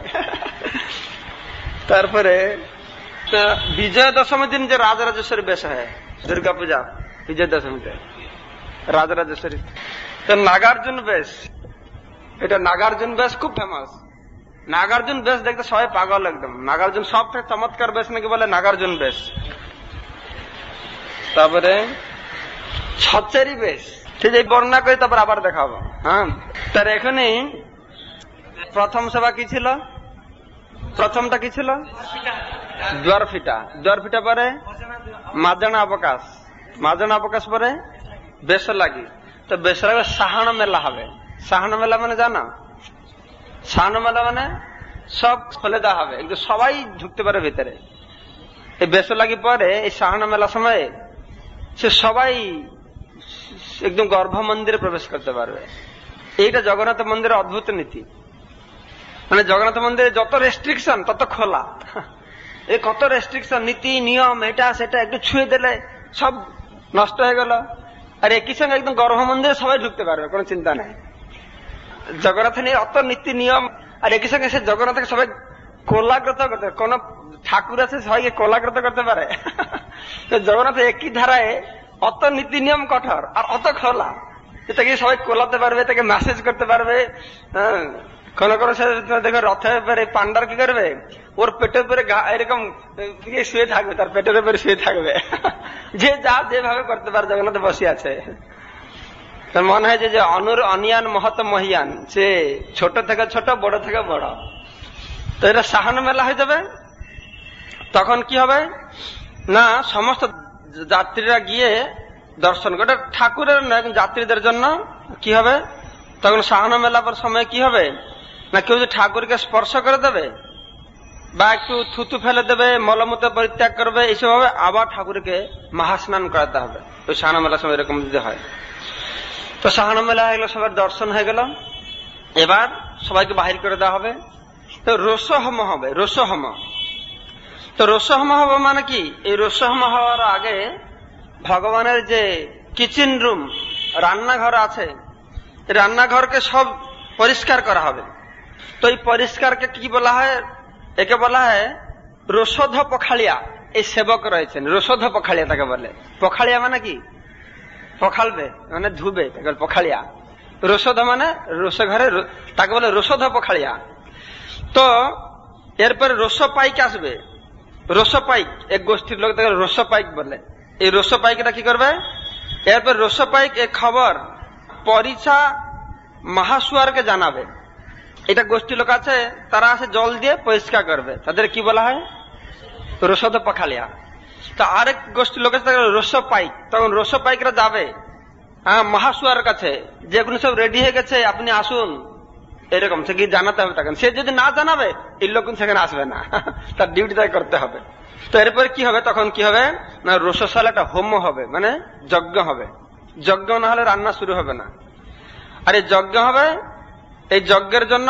তারপরে বিজয় দশমী দিন যে রাজরাজেশ্বরী বেশ হয়, দুর্গা পূজা বিজয় দশমীতে রাজরাজেশ্বরী। তো নাগার্জুন বেশ, এটা নাগার্জুন বেশ খুব ফেমাস। নাগার্জুন বেশ দেখতে সবাই পাগল একদম। নাগার্জুন সব থেকে চমৎকার বেশ নাকি বলে নাগার্জুন বেশ। তারপরে ছচেরি বেশ, ঠিক এই বর্ণনা করে তারপর আবার দেখাবো। হ্যাঁ, তার এখনই প্রথম সভা কি ছিল? প্রথমটা কি ছিল? দ্বার ফিটা। দ্বার ফিটা পরে মাজানা অবকাশ, মাজানা অবকাশ পরে বেশ লাগি। তো বেশ লাগবে সাহান মেলা হবে। সাহান মেলা মানে জানো? সাহান মেলা মানে সব খুলে দেওয়া হবে, কিন্তু সবাই ঢুকতে পারে ভিতরে। এই বেশ লাগি পরে এই সাহান মেলা সময়ে সে সবাই একদম গর্ভ মন্দিরে প্রবেশ করতে পারবে। এইটা জগন্নাথ মন্দিরের অদ্ভুত নীতি। মানে জগন্নাথ মন্দিরে যত রেস্ট্রিকশন তত খোলা। এই কত রেস্ট্রিকশন, নীতি নিয়ম, এটা সেটা একটু ছুঁয়ে দিলে সব নষ্ট হয়ে গেল। আর একই সঙ্গে একদম গর্ভ মন্দিরে সবাই ঢুকতে পারবে, কোনো চিন্তা নাই। জগন্নাথ নিয়ে অত নীতি নিয়ম, আর একই সঙ্গে সে জগন্নাথকে সবাই কোলাগ্রত করতে, কোন ঠাকুর আছে সবাইকে কোলাগ্রত করতে পারে? জগন্নাথ একই ধারায় অত নীতি নিয়ম কঠোর আর অত খোলা, এটাকে সবাই কোলাতে পারবে, এটাকে মেসেজ করতে পারবে। কোন কোন দেখো রথের উপরে পান্ডার কি করবে, ওর পেটের উপরে এরকম শুয়ে থাকবে, তার পেটের উপরে শুয়ে থাকবে। যে যা যেভাবে করতে পারে, জগন্নাথ বসে আছে। মনে হয় যে অনুর অনিয়ান মহত মহিয়ান, সে ছোট থেকে ছোট, বড় থেকে বড়। তো এটা সাহান মেলা হয়ে যাবে। তখন কি হবে না, সমস্ত যাত্রীরা গিয়ে দর্শন করে, ঠাকুরের যাত্রীদের জন্য কি হবে, তখন সাহান মেলার সময় কি হবে না, কেউ যদি ঠাকুরকে স্পর্শ করে দেবে বা একটু থুতু ফেলে দেবে, মলমূত্র পরিত্যাগ করবে, এইসব হবে, আবার ঠাকুরকে মহাস্নান করাতে হবে। ওই সাহান মেলার সময় এরকম যদি হয়। তো সাহান মেলা হয়ে গেল, সবার দর্শন হয়ে গেল। এবার সবাইকে বাহির করে দেওয়া হবে। তো রোষহম হবে, রোষহম। তো রোষহম হবে মানে কি, এই রোষহম হওয়ার আগে ভগবানের যে কিচেন রুম, রান্নাঘর আছে, রান্নাঘরকে সব পরিষ্কার করা হবে। তো এই পরিষ্কারকে কি বলা হয়? একে বলা হয় রোষধ পখালিয়া। এই সেবক রয়েছেন, রোষধ পখালিয়া তাকে বলে। পখালিয়া মানে কি? পখালবে মানে ধুবে, তাকে বলে পখালিয়া। রোষধ মানে রোষঘরে, তাকে বলে রোষধ পখালিয়া। তো এরপরে রোষপাইক আসবে। রোষপাইক এক গোষ্ঠীর লোক, তাকে রোষপাইক বলে। এই রোষপাইকটা কি করবে? এরপর রোষপাইক এই খবর পরিচা মহাসুয়ারকে জানাবে। এটা গোষ্ঠী লোক আছে, তারা আছে জল দিয়ে পরিষ্কার করবে, তাদের কি বলা হয়? রোষধ পখালিয়া। তো আরেক গোষ্ঠী লোক আছে, রোষপাইক। তখন রোষপাইকরা যাবে মহাসুয়ার কাছে, যে কোনো সব রেডি হয়ে গেছে, আপনি আসুন, এরকম সে কি জানাতে হবে। তখন সে যদি না জানাবে, এই লোক সেখানে আসবে না, তার ডিউটি তাই করতে হবে। তো এরপরে কি হবে, তখন কি হবে না, রোষশালা একটা হোম হবে, মানে যজ্ঞ হবে। যজ্ঞ না হলে রান্না শুরু হবে না। আর এই যজ্ঞ হবে, এই যজ্ঞের জন্য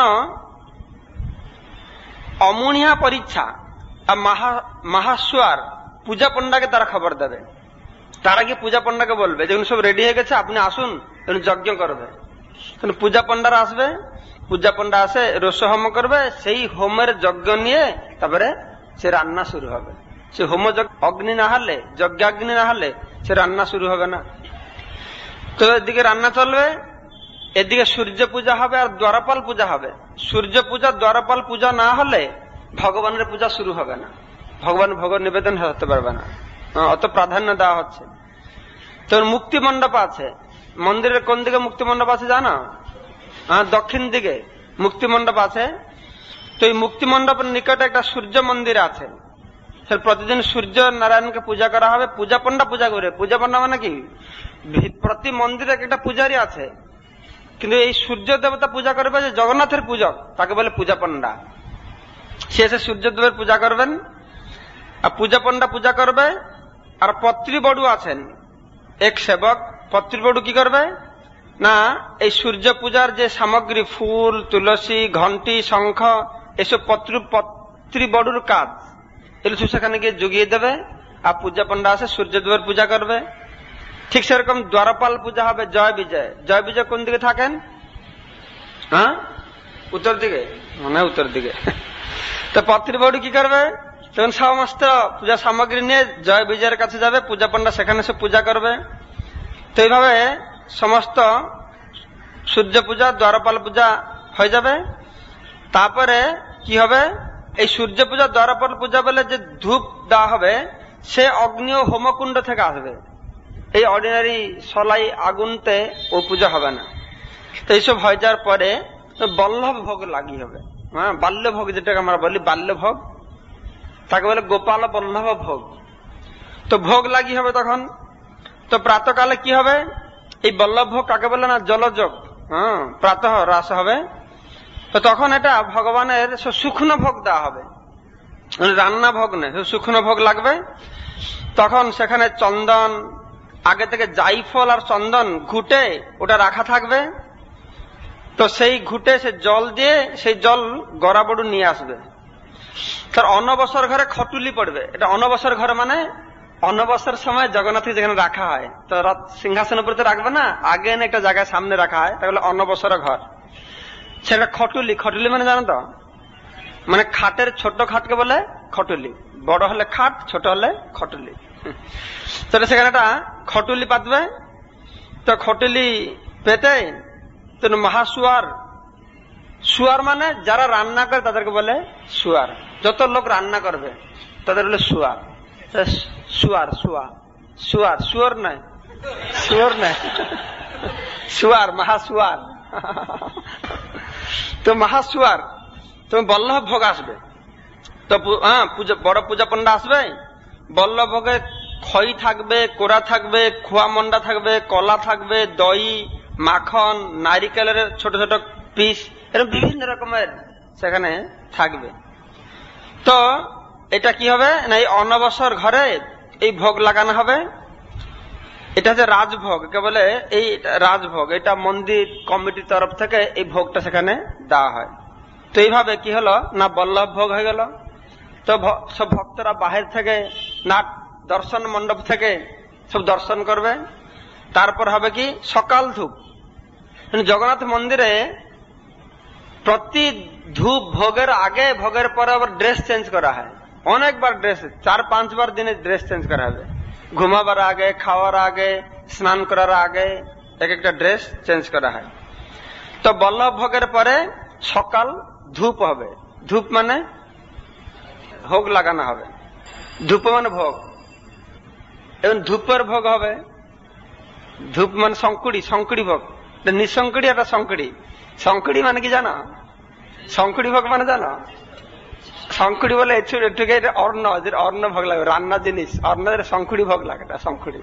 অমুনিয়া পরীক্ষা আর মহাসুয়ার পূজা পণ্ডাকে তারা খবর দেবে। তারা কি পূজা পণ্ডাকে বলবে, যখন সব রেডি হয়ে গেছে আপনি আসুন, যজ্ঞ করবে। পূজা পণ্ডারা আসবে, পূজা পণ্ডা আসে, রোষ হোম করবে। সেই হোমের যজ্ঞ নিয়ে তারপরে সে রান্না শুরু হবে। সে হোম অগ্নি না হলে, যজ্ঞাগ্নি না হলে সে রান্না শুরু হবে না। তো এদিকে রান্না চলবে, এদিকে সূর্য পূজা হবে আর দ্বারপাল পূজা হবে। সূর্য পূজা, দ্বারপাল পূজা না হলে ভগবানের পূজা শুরু হবে না, ভগবান ভোগ নিবেদন হতে পারবে না, অত প্রাধান্য দেওয়া হচ্ছে। তোর মুক্তি মণ্ডপ আছে, মন্দিরের কোন দিকে মুক্তি মণ্ডপ আছে জানো? দক্ষিণ দিকে মুক্তি মণ্ডপ আছে। তো এই মুক্তি মণ্ডপের নিকটে একটা সূর্য মন্দির আছে। প্রতিদিন সূর্য নারায়ণকে পূজা করা হবে। পূজা পণ্ডা পূজা করে। পূজা পণ্ডা মানে কি, প্রতি মন্দিরে একটা পূজারী আছে, কিন্তু এই সূর্য দেবতা পূজা করবে যে জগন্নাথের পূজক, তাকে বলে পূজা পণ্ডা। সে এসে সূর্যদেবের পূজা করবেন, আর পূজা পণ্ডা পূজা করবে। আর পত্রীবড়ু আছেন এক সেবক। পত্রীবড়ু কি করবে না, এই সূর্য পূজার যে সামগ্রী, ফুল, তুলসী, ঘন্টি, শঙ্খ, এসব পত্রীবড়ুর কাজ, এগুলো সেখানে গিয়ে জুগিয়ে দেবে। আর পূজা পণ্ডা আছে সূর্যদেবের পূজা করবে। ঠিক সেরকম দ্বারপাল পূজা হবে জয় বিজয়। জয় বিজয় কোন দিকে থাকেন? উত্তর দিকে, মানে উত্তর দিকে। তো পত্রীবড়ু কি করবে, তখন সমস্ত পূজা সামগ্রী নিয়ে জয় বিজয়ের কাছে যাবে। পূজা পণ্ডা সেখানে সে পূজা করবে। তো এইভাবে সমস্ত সূর্য পূজা, দ্বারপাল পূজা হয়ে যাবে। তারপরে কি হবে, এই সূর্য পূজা, দ্বারপাল পূজা বলে যে ধূপ দেওয়া হবে, সে অগ্নি ও হোমকুণ্ড থেকে আসবে। এই অর্ডিনারি সলাই আগুনতে ও পূজা হবে না। তো এইসব হয়ে যাওয়ার পরে বল্লভ ভোগ লাগি হবে। বাল্য ভোগ, যেটাকে আমরা বলি বাল্য ভোগ, তাকে বলে গোপাল বল্লভ ভোগ। তো ভোগ লাগি হবে তখন। তো প্রাতকালে কি হবে, এই বল্লভ ভোগ কাকে বলে না, জলযোগ। প্রাতঃ রাস হবে। তো তখন এটা ভগবানের শুকনো ভোগ দেওয়া হবে, রান্না ভোগ নেই, শুকনো ভোগ লাগবে। তখন সেখানে চন্দন, আগে থেকে জাইফল আর চন্দন ঘুটে ওটা রাখা থাকবে। তো সেই ঘুটে সে জল দিয়ে, সেই জল গড়াবড়ু নিয়ে আসবে। তার অনবসর ঘরে খটুলি পড়বে। এটা অনবসর ঘর মানে অনবসর সময় জগন্নাথকে যেখানে রাখা হয়, তো সিংহাসন উপরে তো রাখবে না, আগে এনে একটা জায়গায় সামনে রাখা হয়, তাহলে অনবসর ঘর। সেটা খটুলি। খটুলি মানে জানো তো, মানে খাটের ছোট খাটকে বলে খটুলি। বড় হলে খাট, ছোট হলে খটুলি। তাহলে সেখানে একটা খটুলি পাতবে। তো খটুলি পেতে তো মহাসুয়ার, সুয়ার মানে যারা রান্না করে তাদেরকে বলে সুয়ার। যত লোক রান্না করবে তাদের বলে সুয়ার। সুয়ার, সুয়া, সুয়ার, সুয়ার নয়, সুয়ার নয়, সুয়ার, মহাসুয়ার। তো মহাসুয়ার, তুমি বল্লভ ভোগ আসবে। তো বড় পূজা পণ্ডা আসবে। বল্লভ ভোগে খই থাকবে, কোরা থাকবে, খোয়া মন্ডা থাকবে, কলা থাকবে, দই, মাখন, নারিকেলের ছোট ছোট পিস, এরকম বিভিন্ন রকমের সেখানে থাকবে। তো এটা কি হবে না, এই অনবসর ঘরে এই ভোগ লাগানো হবে। এটা হচ্ছে রাজভোগ, কে বলে এই রাজভোগ। এটা মন্দির কমিটির তরফ থেকে এই ভোগটা সেখানে দেওয়া হয়। তো এইভাবে কি হলো না, বল্লভ ভোগ হয়ে গেল। তো সব ভক্তরা বাহির থেকে, নাট দর্শন মণ্ডপ থেকে সব দর্শন করবে। তারপর হবে কি সকাল ধূপ। জগন্নাথ মন্দিরে প্রতি ধূপ ভোগের আগে, ভোগের পরে আবার ড্রেস চেঞ্জ করা হয়। অনেকবার ড্রেস, 4-5 বার দিনে ড্রেস চেঞ্জ করা হবে। ঘুমাবার আগে, খাওয়ার আগে, স্নান করার আগে এক একটা ড্রেস চেঞ্জ করা হয়। তো বল্লভ ভোগের পরে সকাল ধূপ হবে। ধূপ মানে ভোগ লাগানো হবে। ধূপ মানে ভোগ, এবং ধূপের ভোগ হবে। ধূপ মানে শঙ্কুড়ি, শঙ্কুড়ি ভোগ। নিঃশঙ্কুড়ি একটা শঙ্কুড়ি। শঙ্কুড়ি মানে কি জানো? শঙ্কুড়ি ভোগ মানে জানো? শঙ্কুড়ি বলে এটুকে অন্ন, যে অন্ন ভোগ লাগবে, রান্না জিনিস, অন্ন শঙ্কুড়ি ভোগ লাগে, শঙ্কুড়ি।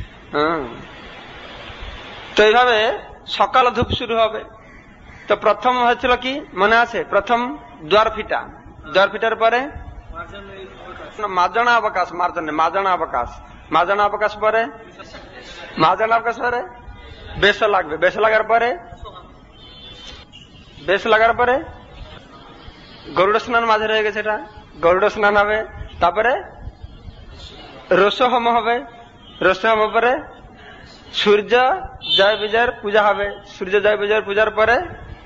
তো এইভাবে সকাল ধূপ শুরু হবে। তো প্রথম হয়েছিল কি মনে আছে, প্রথম দ্বার ফিটা। দ্বার ফিটার পরে মাজনা অবকাশ, মাজনা অবকাশ, মাজনা অবকাশ পরে, মাজনা অবকাশ পরে বেশ লাগবে। বেশ লাগার পরে, বেশ লাগার পরে গরুড় স্নান মাঝে রয়ে গেছে, এটা গরুড় স্নান হবে। তারপরে রসহোম হবে। রসহোম পরে সূর্য জয় বিজয়ের পূজা হবে। সূর্য জয় বিজয়ের পূজার পরে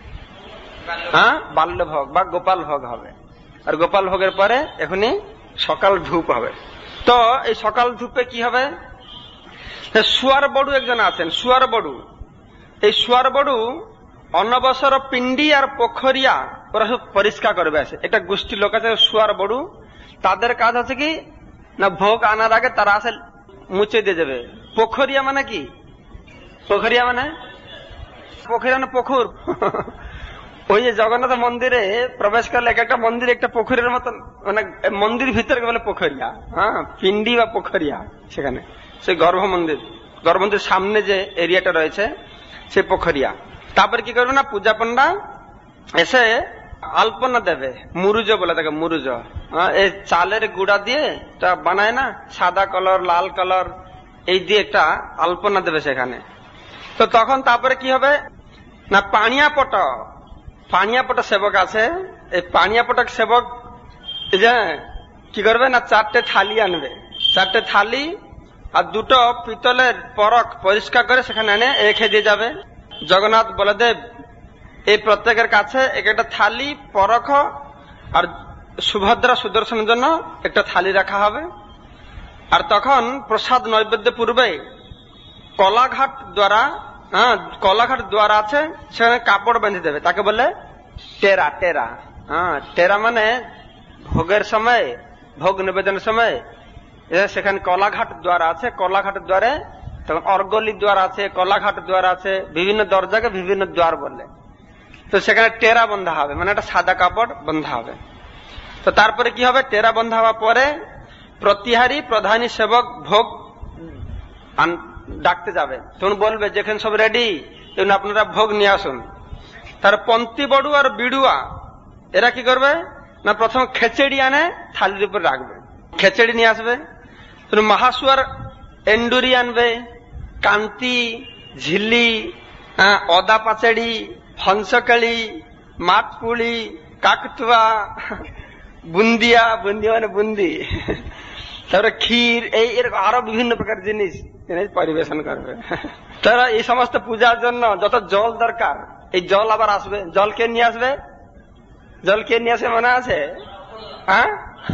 বাল্য ভোগ বা গোপাল ভোগ হবে। আর গোপাল ভোগের পরে এখনই সকাল ধূপ হবে। তো এই সকাল ধূপে কি হবে, সুয়ার বড়ু একজন আছেন, সুয়ার বড়ু। এই সুয়ার বড়ু অনবসর পিন্ডি আর পোখরিয়া ওরা সব পরিষ্কার করবে। আছে একটা গোষ্ঠী লোক আছে সুয়ার বড়ু, তাদের কাজ হচ্ছে কি না, ভোগ আনার আগে তারা আসে মুছে দিয়ে যাবে। পোখরিয়া মানে কি, পোখরিয়া মানে পুকুর। ওই যে জগন্নাথ মন্দিরে প্রবেশ করলে এক একটা মন্দির একটা পুকুরের মতন, মানে মন্দির ভিতরে বলে পোখরিয়া, হ্যাঁ, পিন্ডি বা পোখরিয়া সেখানে, সেই গর্ভ মন্দির সামনে যে এরিয়াটা রয়েছে সে পোখরিয়া। তারপরে কি করবে না, পূজা পণ্ডা এসে আলপনা দেবে, মুরুজ বলে তাকে, মুরুজ, এই চালের গুঁড়া দিয়ে এটা বানায় না, সাদা কালার লাল কালার, এই দিয়ে একটা আলপনা দেবে সেখানে। তো তখন তারপরে কি হবে না, পানিয়াপট সেবক আছে, এই পানিয়াপটক সেবক যে কি করবে না, 4টে থালি আনবে, 4টে থালি আর 2টো পিতলের পরক পরিষ্কার করে সেখানে এনে রেখে দিয়ে যাবে। জগন্নাথ বলদেব এই প্রত্যেকের কাছে একটা থালি, পরক আর সুভদ্রা সুদর্শনের জন্য একটা থালি রাখা হবে। আর তখন প্রসাদ নৈবেদ্য পূর্বে কলাঘাট দ্বারা আছে, সেখানে কাপড় বেঁধে দেবে, তাকে বলে টেরা। টেরা মানে ভোগের সময়, ভোগ নিবেদনের সময় সেখানে কলাঘাট দ্বার আছে, কলাঘাট দ্বারে তখন অর্গলি দ্বার আছে, কলাঘাট দ্বার আছে, বিভিন্ন দরজাকে বিভিন্ন দ্বার বলে। তো সেখানে টেরা বন্ধা হবে, মানে একটা সাদা কাপড় বন্ধা হবে। তো তারপরে কি হবে, টেরা বন্ধা হওয়ার পরে প্রতিহারী প্রধানী সেবক ভোগ ডাকতে যাবে, তখন বলবে যেখানে সব রেডি তখন আপনারা ভোগ নিয়ে আসুন। তার পন্থী বড়ু আর বিড়ুয়া এরা কি করবে না, প্রথম খেচেড়ি আনে থালির উপর রাখবে, খেচেড়ি নিয়ে আসবে। মহাসুয়ার এন্ডুরি আনবে, কান্তি, ঝিল্লি, অদা পাচেড়ি, হংসকালি, মাঠপুলি, কাকতুয়া, বুন্দিয়া মানে বুন্দি, তারপরে ক্ষীর, এরকম আরো বিভিন্ন প্রকার জিনিস পরিবেশন করবে। তারা এই সমস্ত পূজার জন্য যত জল দরকার, এই জল আবার আসবে। জল কে নিয়ে আসবে? মনে আছে? হ্যাঁ,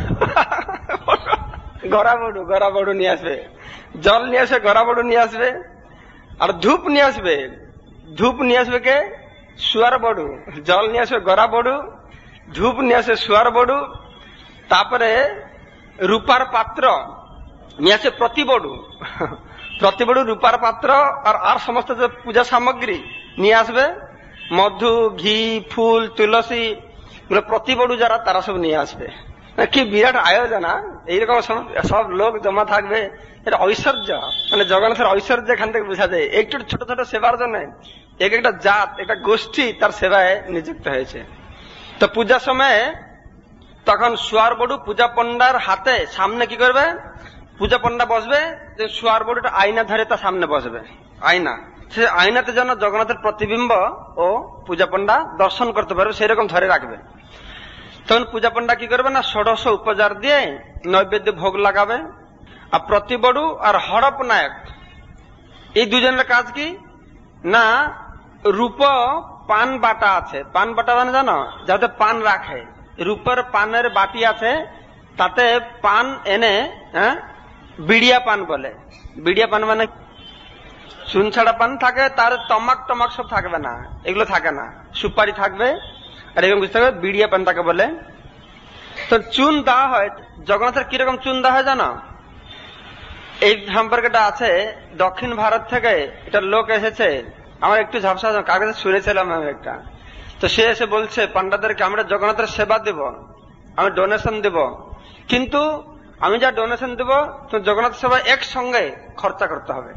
গড়া বড়ু নিয়ে আসবে, জল নিয়ে আসবে, গড়া বড়ু নিয়ে আসবে, আর ধূপ নিয়ে আসবে কে? শুয়ার বড়ু। জল নিয়ে আসবে গড়া বড়ু, ধূপ নিয়ে আসবে শুয়ার বড়ু, তারপরে রূপার পাত্র নিয়ে আসে প্রতি বড়ু, রূপার পাত্র, আর সমস্ত যে পূজা সামগ্রী নিয়ে আসবে, মধু, ঘি, ফুল, তুলসী, প্রতি বড়ু যারা তারা সব নিয়ে আসবে। কি বিরাট আয়োজন! এইরকম সব লোক জমা থাকবে, এটা ঐশ্বর্য, মানে জগন্নাথের ঐশ্বর্য এখান থেকে বোঝা যায়। একটু ছোট ছোট সেবার জন্য একটা জাত, একটা গোষ্ঠী তার সেবায় নিযুক্ত হয়েছে। তো পূজার সময় তখন শুয়ার বড়ু পূজা পণ্ডার হাতে সামনে কি করবে, পূজা পণ্ডা বসবে, যে শুয়ার বড়ুটা আয়না ধরে তার সামনে বসবে, আয়না, সে আয়নাতে যেন জগন্নাথের প্রতিবিম্ব ও পূজা পণ্ডা দর্শন করতে পারবে সেরকম ধরে রাখবে। তখন পূজা পণ্ডা কি করবে না, ষোড়শ উপচার দিয়ে নৈবেদ্য ভোগ লাগাবে। আর প্রতি বড়ু আর হড়প নায়ক এই দুজনের কাজ কি না, রূপ পান বাটা আছে, পান বাটা মানে জানো, যাতে পান রাখে, রূপের পানের বাটি আছে, তাতে পান এনে বিড়িয়া পান বলে। বিড়িয়া পান মানে চুন ছাড়া পান থাকে, তার তমাক সব থাকবে না, এগুলো থাকে না, সুপারি থাকবে, আর এরকম কিছু থাকবে, বিড়িয়া পান তাকে বলে। তো চুন দেওয়া হয়, জগন্নাথের কিরকম চুন দেওয়া হয় জানো? এই সম্পর্কটা আছে, দক্ষিণ ভারত থেকে এটা লোক এসেছে, আমার একটু ঝাপসা, কার কাছে শুনেছিলাম আমি একটা। তো সে এসে বলছে পান্ডাদেরকে, আমরা জগন্নাথের সেবা দেব, আমি ডোনেশন দেব, কিন্তু আমি যা ডোনেশন দেব তো জগন্নাথ সেবা একসঙ্গে খরচা করতে হবে।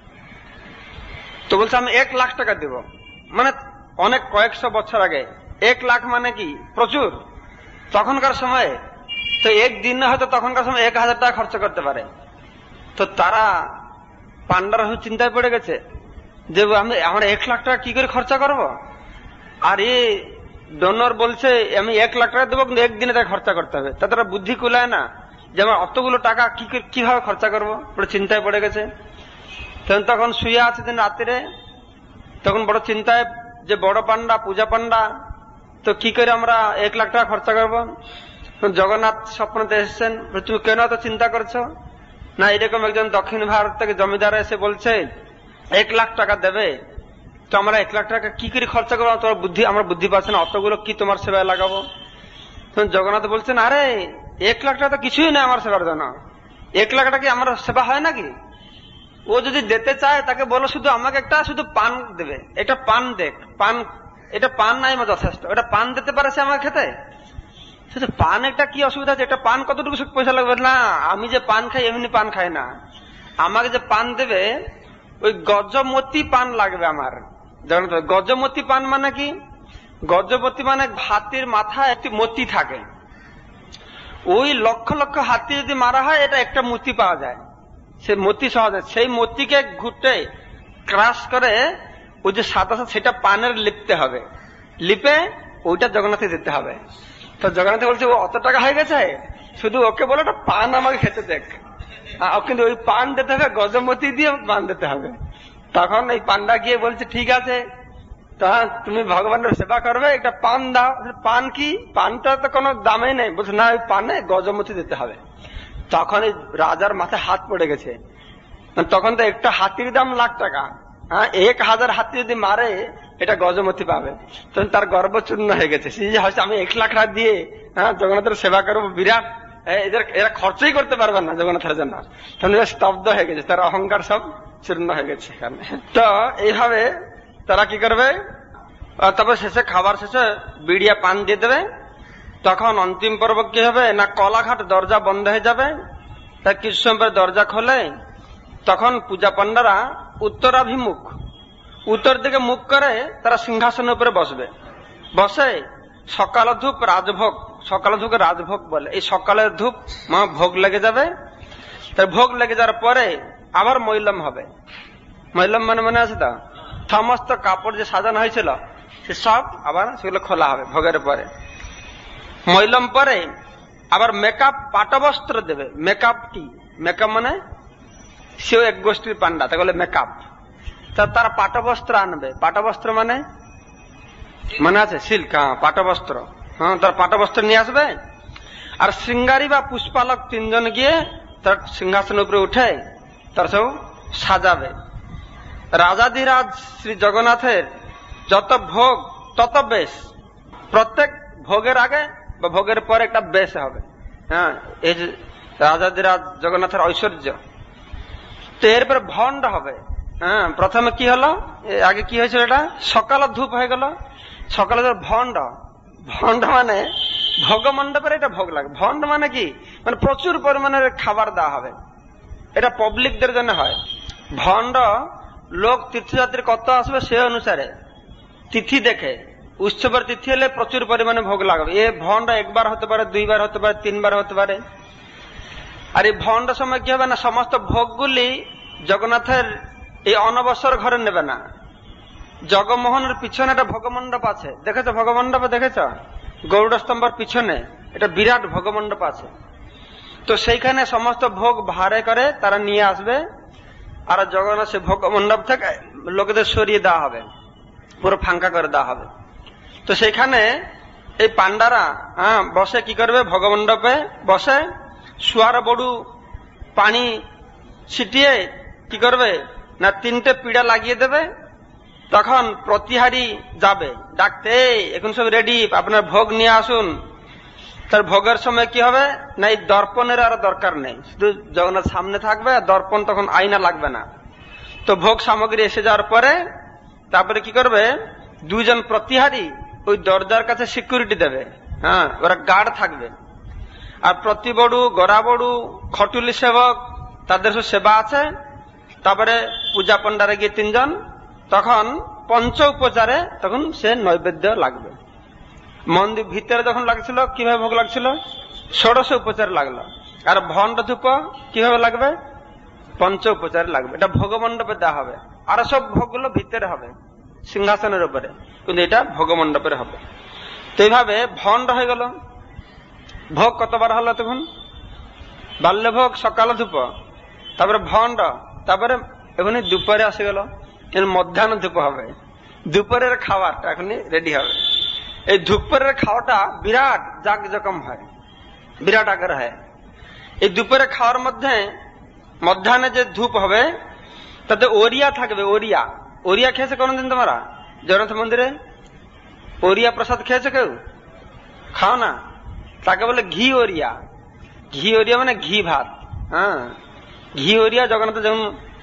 তো বলছে আমি 1 লাখ টাকা দেব, মানে অনেক কয়েকশো বছর আগে 1 লাখ মানে কি প্রচুর তখনকার সময়ে। তো একদিনে হয়তো তখনকার সময় 1000 টাকা খরচা করতে পারে। তো তারা পান্ডারা চিন্তায় পড়ে গেছে যে আমরা 1 লাখ টাকা কি করে খরচা করব, আর এই ডোনর বলছে আমি 1 লাখ টাকা দেবো, কিন্তু একদিনে তাকে খরচা করতে হবে। তারা বুদ্ধি কুলায় না যে আমার অতগুলো টাকা কিভাবে খরচা করবো, চিন্তায় পড়ে গেছে। তখন শুয়ে আছে দিন রাত্রে, তখন বড় চিন্তায় যে বড় পান্ডা, পূজা পান্ডা, তো কি করে আমরা 1 লাখ টাকা খরচা করবো। জগন্নাথ স্বপ্নতে এসেছেন, তুমি কেন এত চিন্তা করছো? না, এরকম একজন দক্ষিণ ভারত থেকে জমিদার এসে বলছে 1 লাখ টাকা দেবে, তো আমরা 1 লাখ টাকা কি করে খরচা করবো, তোমার বুদ্ধি, আমার বুদ্ধি পাচ্ছে না, অতগুলো কি তোমার সেবায় লাগাবো। তখন জগন্নাথ বলছেন, আরে 1 লাখ টাকা তো কিছুই না আমার সেবার জন্য, 1 লাখ টাকা কি আমার সেবা হয় নাকি? ও যদি দিতে চায় তাকে বলো শুধু আমাকে একটা শুধু পান দেবে, এটা পান দেখ, পান এটা পান নাই আমার যথেষ্ট, এটা পান দিতে পারে সে আমাকে খেতে? শুধু পান একটা কি অসুবিধা আছে, এটা পান কতটুকু পয়সা লাগবে? না, আমি যে পান খাই এমনি পান খাই না, আমাকে যে পান দেবে ওই গজমতি পান লাগবে আমার। জানো তো গজমতি পান মানে কি? গজপতি মানে হাতির মাথায় একটি মতি থাকে, ওই লক্ষ লক্ষ হাতি যদি মারা হয় এটা একটা মতি পাওয়া যায়, সে মতি সহজে, সেই মতিকে ঘুটে ক্রাশ করে ওই যে সাদা সেটা পানের লিপতে হবে, লিপে ওইটা জগন্নাথে দিতে হবে। তো জগন্নাথ বলছে ও অত টাকা হয়ে গেছে, শুধু ওকে বলো একটা পান আমাকে খেতে দেখ, কিন্তু ওই পান দিতে হবে, গজমতি দিয়ে পান দিতে হবে। তখন এই পান্ডা গিয়ে বলছে ঠিক আছে, তা তুমি ভগবানের সেবা করবে, একটা পান দাও। পান কি? পানটা তো কোনো দামে নেই। বলছে না, ওই পানে গজমতি দিতে হবে। তখন এই রাজার মাথায় হাত পড়ে গেছে, তখন তো একটা হাতির দাম লাখ টাকা, 1000 হাতি যদি মারে এটা গজমতি পাবে। তখন তার গর্ব চূর্ণ হয়ে গেছে, আমি 1 লাখ টাকা দিয়ে জগন্নাথের সেবা করবো, বিরাট, এরা খরচই করতে পারবে না জগন্নাথের জন্য। তখন স্তব্ধ হয়ে গেছে, তার অহংকার সব চূর্ণ হয়ে গেছে এখানে। তো এইভাবে তারা কি করবে, তারপর শেষে খাবার শেষে বিড়িয়া পান দিয়ে দেবে। তখন অন্তিম পর্ব কি হবে না, কলাঘাট দরজা বন্ধ হয়ে যাবে, তার কিছু সময় পরে দরজা খোলে। তখন পূজা পান্ডারা উত্তরাভিমুখ, উত্তর দিকে মুখ করে তারা সিংহাসনের উপরে বসবে। বসে সকাল ধূপ রাজভোগ, সকাল ধূপ রাজভোগ বলে, এই সকালের ধূপ ভোগ লেগে যাবে। তাই ভোগ লেগে যাওয়ার পরে আবার মৈলম হবে। মৈলম মানে মনে আছে তো, সমস্ত কাপড় যে সাজানো হয়েছিল সে সব আবার সেগুলো খোলা হবে ভোগের পরে। মৈলম পরে আবার মেকআপ পাটবস্ত্র দেবে। মেকআপ কি? মেকআপ মানে সেও এক গোষ্ঠীর পান্ডা, তাকে বলে মেকআপ। তারা পাটবস্ত্র আনবে। পাটবস্ত্র মানে মনে আছে সিল্ক, পাটবস্ত্র, তার পাটবস্ত্র নিয়ে আসবে। আর শৃঙ্গারী বা পুষ্পালক 3 জন গিয়ে তার সিংহাসনের উপরে উঠে তার সব সাজাবে। রাজাধিরাজ শ্রী জগন্নাথের যত ভোগ তত বেশ, প্রত্যেক ভোগের আগে বা ভোগের পরে একটা বেশ হবে। এই যে রাজাধিরাজ জগন্নাথের ঐশ্বর্য। তো এরপরে ভণ্ড হবে। প্রথমে কি হলো, আগে কি হয়েছিল, এটা সকাল ধূপ হয়ে গেল। সকালে ভণ্ড, ভণ্ড মানে ভোগ মণ্ডপের এটা ভোগ লাগে। ভণ্ড মানে কি, মানে প্রচুর পরিমাণের খাবার দেওয়া হবে, এটা পাবলিকদের জন্য হয়। ভণ্ড লোক তীর্থযাত্রী কত আসবে সে অনুসারে তিথি দেখে, উৎসবের তিথি হলে প্রচুর পরিমাণে ভোগ লাগবে। এ ভণ্ড 1 বার হতে পারে, 2 বার হতে পারে, 3 বার হতে পারে। আর এই ভণ্ড সময় কি হবে না, সমস্ত ভোগগুলি জগন্নাথের এই অনবসর ঘরে নেবে না। জগমোহনের পিছনে একটা ভোগমণ্ডপ আছে, দেখেছো? ভোগমণ্ডপ দেখেছ? গরুড় স্তম্ভের পিছনে এটা বিরাট ভোগমণ্ডপ আছে। তো সেইখানে সমস্ত ভোগ ভারে করে তারা নিয়ে আসবে, আর জগন্নাথ সে ভোগমণ্ডপ থেকে লোকেদের সরিয়ে দেওয়া হবে, পুরো ফাঁকা করে দেওয়া হবে। তো সেখানে এই পান্ডারা বসে কি করবে, ভোগমণ্ডপে বসে শুয়ার বড়ু পানি ছিটিয়ে কি করবে না, 3টে পিড়া লাগিয়ে দেবে। তখন প্রতিহারী যাবে ডাকতে, এখন সব রেডি, আপনার ভোগ নিয়ে আসুন। তার ভোগের সময় কি হবে না, এই দর্পণের আর দরকার নেই, শুধু জগন্নাথ সামনে থাকবে, আর দর্পণ তখন আয়না লাগবে না। তো ভোগ সামগ্রী এসে যাওয়ার পরে তারপরে কি করবে, 2 জন প্রতিহারী ওই দরজার কাছে সিকিউরিটি দেবে। ওরা গার্ড থাকবে। আর প্রতিবড়ু, গড়াবড়ু, খটুলি সেবক, তাদের সব সেবা আছে। তারপরে পূজা পণ্ডারে গিয়ে 3 জন, তখন পঞ্চ উপচারে তখন সে নৈবেদ্য লাগবে। মন্দির ভিতরে যখন লাগছিল কিভাবে ভোগ লাগছিল, 16 উপচার লাগলো। আর ভণ্ড ধূপ কিভাবে লাগবে, 5 উপচারে লাগবে। এটা ভোগমণ্ডপে দেওয়া হবে। আর সব ভোগগুলো ভিতরে হবে সিংহাসনের উপরে, কিন্তু এটা ভোগমণ্ডপের হবে। তো এইভাবে ভণ্ড হয়ে গেল। ভোগ কতবার হলো তখন, বাল্য ভোগ, সকাল ধূপ, তারপরে ভণ্ড, তারপরে এখনই দুপুরে আসে গেল, মধ্যাহ্ন ধূপ হবে। দুপুরের খাবারটা এখনই রেডি হবে। এই দুপুরের খাওয়াটা বিরাট জাকজকম হয়, বিরাট আকার হয়। এই দুপুরে খাওয়ার মধ্যে মধ্যাহ্নে যে ধূপ হবে তাতে ওরিয়া থাকবে। ওরিয়া, ওরিয়া খেয়েছে কোনদিন তোমরা জগন্নাথ মন্দিরে? ওরিয়া প্রসাদ খেয়েছে কেউ? খাও না, তাকে বলে ঘি ওরিয়া। ঘি ওরিয়া মানে ঘি ভাত। ঘি ওরিয়া জগন্নাথ যখন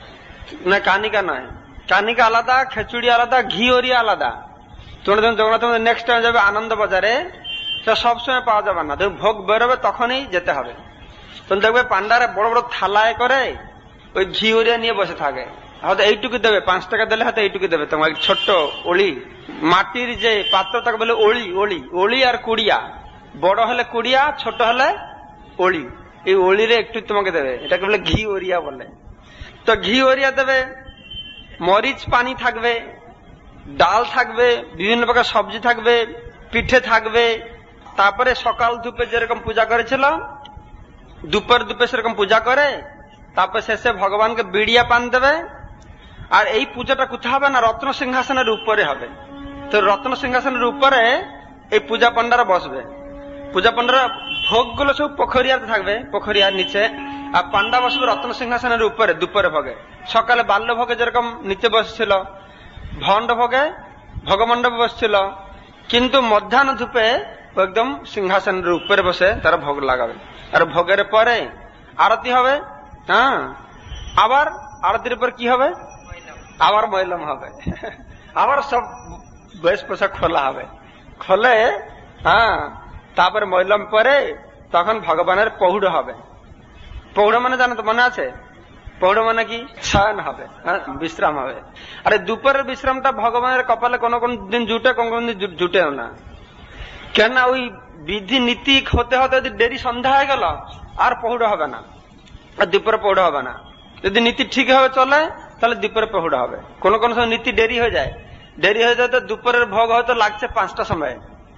না কানিকা নয়, কানিকা আলাদা, খেচুড়ি আলাদা, ঘি ওরিয়া আলাদা। তোমরা যখন জগন্নাথ মন্দির নেক্সট টাইম যাবে আনন্দ বাজারে, সেটা সবসময় পাওয়া যাবে না, যখন ভোগ বেরোবে তখনই যেতে হবে। তখন দেখবে পান্ডারা বড় বড় থালায় করে ওই ঘি ওরিয়া নিয়ে বসে থাকে। হয়তো এইটুকু দেবে, 5 টাকা দিলে হয়তো এইটুকু দেবে তোমার ছোট্ট ওলি। মাটির যে পাত্র তাকে বলে ওলি। ওলি ওলি আর কুড়িয়া, বড় হলে কুড়িয়া, ছোট হলে ওলি। এই ওলিরে একটু তোমাকে দেবে, এটাকে বলে ঘি ওরিয়া বলে। তো ঘি ওরিয়া দেবে, মরিচ পানি থাকবে, ডাল থাকবে, বিভিন্ন প্রকার সবজি থাকবে, পিঠে থাকবে। তারপরে সকাল ধূপে যেরকম পূজা করেছিল, দুপুর ধূপে সেরকম পূজা করে। তারপর শেষে ভগবানকে বিড়িয়া পান দেবে। আর এই পূজাটা কোথায় হবে না, রত্ন সিংহাসনের উপরে হবে। তো রত্ন সিংহাসনের উপরে এই পূজা পণ্ডারা বসবে। পূজা পণ্ডারা ভোগগুলো সব পোখরিয়াতে থাকবে, পোখরিয়ার নিচে। আর পান্ডা বসবে রত্ন সিংহাসনের উপরে দুপুরে ভোগে। সকালে বাল্য ভোগে যেরকম নিচে বসছিল, ভণ্ড ভোগে ভগমণ্ডপে বসছিল, কিন্তু মধ্যাহ্ন ধূপে একদম সিংহাসনের উপরে বসে তারা ভোগ লাগাবে। আর ভোগের পরে আরতি হবে। হ্যাঁ, আবার আরতির পর কি হবে, আবার মৈলম হবে, আবার সব বেশ পোশাক খোলা হবে, খোলে। হ্যাঁ, তারপরে মৈলম পরে তখন ভগবানের পৌড় হবে। পৌড় মানে জানো তো, মনে আছে? পৌড় মানে কি, শয়ন হবে, বিশ্রাম হবে। আরে দুপুরের বিশ্রামটা ভগবানের কপালে কোন কোন দিন জুটে, কোন কোন দিন জুটেও না। কেননা ওই বিধি নীতি হতে হতে যদি দেরি সন্ধ্যা হয়ে গেল, আর পৌড় হবে না, আর দুপুরে পৌড় হবে না। যদি নীতি ঠিক ভাবে চলে তাহলে দুপুরে পৌড় হবে। কোন কোন সময় নীতি দেরি হয়ে যায়, দেরি হয়ে যায় তো দুপুরের ভোগ হয়তো লাগছে 5টার সময়,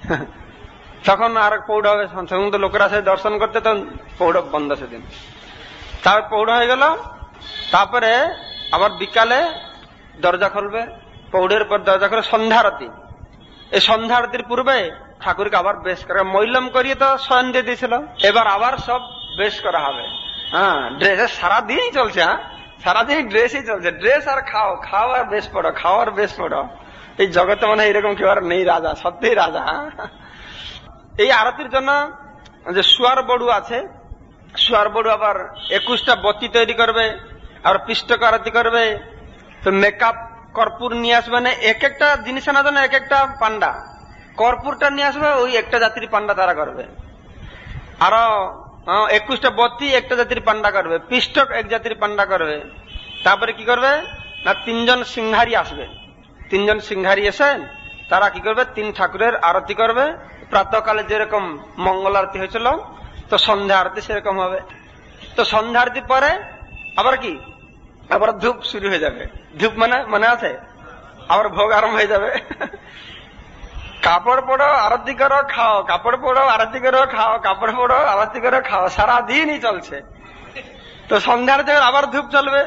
তখন আর পৌড় হবে। সমস্ত লোকেরা আসে দর্শন করতে, তখন পৌড় বন্ধ সেদিন। তারপর পৌড় হয়ে গেল, তারপরে আবার বিকালে দরজা খুলবে, পৌড়ের পর দরজা খুলে সন্ধ্যা আরতি। এই সন্ধ্যা আরতির পূর্বে ঠাকুরকে আবার বেশ করে মৈলম করিয়ে তো শয়ন দিয়ে দিয়েছিল, এবার আবার সব বেশ করা হবে। হ্যাঁ, ড্রেস সারাদিনই চলছে। হ্যাঁ, সারাদিন ড্রেসই চলছে, ড্রেস আর খাও, খাও আর বেশ পড়ো, খাও আর বেশ পড়ো। এই জগতে মানে এরকম কেউ আর নেই রাজা, সত্যিই রাজা। এই আরতির জন্য যে সুয়ার বড়ু আছে, সুয়ার বড়ু আবার 21টা বতি তৈরি করবে, আর পৃষ্ঠক আরতি করবে। তো মেকআপ কর্পূর নিয়ে আসবে, মানে এক একটা জিনিস আনার জন্য এক একটা পান্ডা। কর্পূরটা নিয়ে আসবে, ওই একটা জাতির পান্ডা তারা করবে। আরো 21টা বতি একটা জাতির পান্ডা করবে, পৃষ্ঠক এক জাতির পান্ডা করবে। তারপরে কি করবে না, 3 জন সিংহারি আসবে। 3 জন সিংহারি এসে তারা কি করবে, 3 ঠাকুরের আরতি করবে। প্রাতঃকালে যেরকম মঙ্গল আরতি হয়েছিল, তো সন্ধ্যা আরতি সেরকম হবে। তো সন্ধ্যা আরতি পরে আবার কি, আবার ধূপ শুরু হয়ে যাবে। ধূপ মানে মনে আছে, আবার ভোগ আরম্ভ হয়ে যাবে। কাপড় পড়ো, আরতি করো, খাও, কাপড় পড়ো, আরতি করো, খাও, কাপড় পড়ো, আরতি করো, খাও, সারাদিনই চলছে। তো সন্ধ্যার জায়গায় আবার ধূপ চলবে।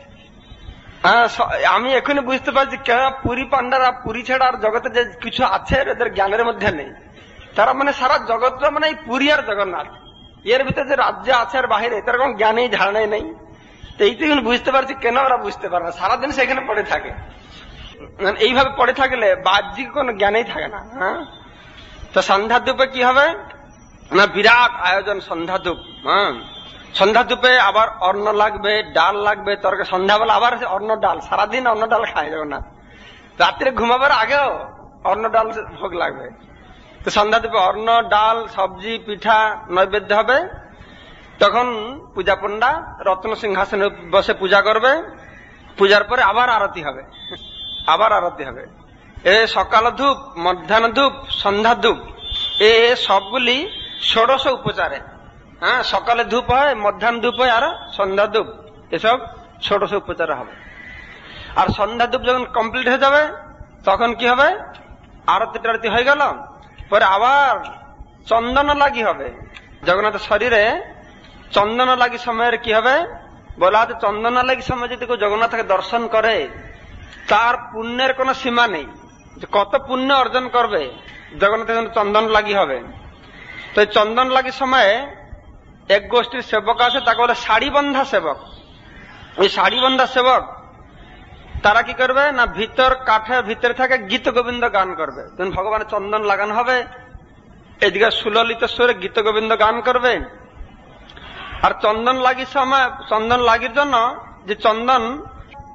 আমি এখনই বুঝতে পারছি কেন পুরী পান্ডারা পুরী ছাড়া আর জগতে যে কিছু আছে এদের জ্ঞানের মধ্যে নেই। তারা মানে সারা জগৎটা মানে এই পুরী আর জগন্নাথ, এর ভিতরে যে রাজ্য আছে আর বাহিরে, তার কোন জ্ঞানেই ধারণাই নেই। তো এইটুকু বুঝতে পারছি কেন ওরা বুঝতে পারে না, সারাদিন সেখানে পড়ে থাকে। এইভাবে পড়ে থাকলে বাহ্যিক কোন জ্ঞানেই থাকে না। হ্যাঁ, তো সন্ধ্যা ধূপে কি হবে না, বিরাট আয়োজন সন্ধ্যা ধূপ। হ্যাঁ, সন্ধ্যা ধূপে আবার অন্ন লাগবে, ডাল লাগবে, তরকারি। সন্ধ্যাবেলা আবার অন্ন ডাল, সারাদিন অন্ন ডাল খায় জগন্নাথ। রাত্রে ঘুমাবার আগেও অন্ন ডাল ভোগ লাগবে। তো সন্ধ্যা ধূপে অন্ন ডাল সবজি পিঠা নৈবেদ্য হবে। তখন পূজা পণ্ডা রত্ন সিংহাসনে বসে পূজা করবে। পূজার পরে আবার আরতি হবে, আবার আরতি হবে। এ সকাল ধূপ, মধ্যাহ্ন ধূপ, সন্ধ্যা ধূপ, এ সবগুলি 16 উপচারে। হ্যাঁ, সকালে ধূপ হয়, মধ্যাহ্ন ধূপ হয়, আর সন্ধ্যা ধূপ, এসব 16 উপচারে হবে। আর সন্ধ্যা ধূপ যখন কমপ্লিট হয়ে যাবে তখন কি হবে, আরতি টারতি হয়ে গেল, পরে আবার চন্দন লাগি হবে। জগন্নাথের শরীরে চন্দন লাগি সময়ের কি হবে বলা হচ্ছে, চন্দন লাগি সময় যদি কেউ জগন্নাথকে দর্শন করে তার পুণ্যের কোন সীমা নেই, যে কত পুণ্য অর্জন করবে জগন্নাথের চন্দন লাগি হবে। তো এই চন্দন লাগি সময়ে এক গোষ্ঠীর সেবক আছে, তাকে বলে শাড়ি বন্ধা সেবক। ওই শাড়ি বন্ধা সেবক তারা কি করবে না, ভিতর কাঠের ভিতরে থাকে গীত গোবিন্দ গান করবে। যখন ভগবানের চন্দন লাগানো হবে, এদিকে সুললিত স্বরে গীত গোবিন্দ গান করবে। আর চন্দন লাগির সময়, চন্দন লাগির জন্য যে চন্দন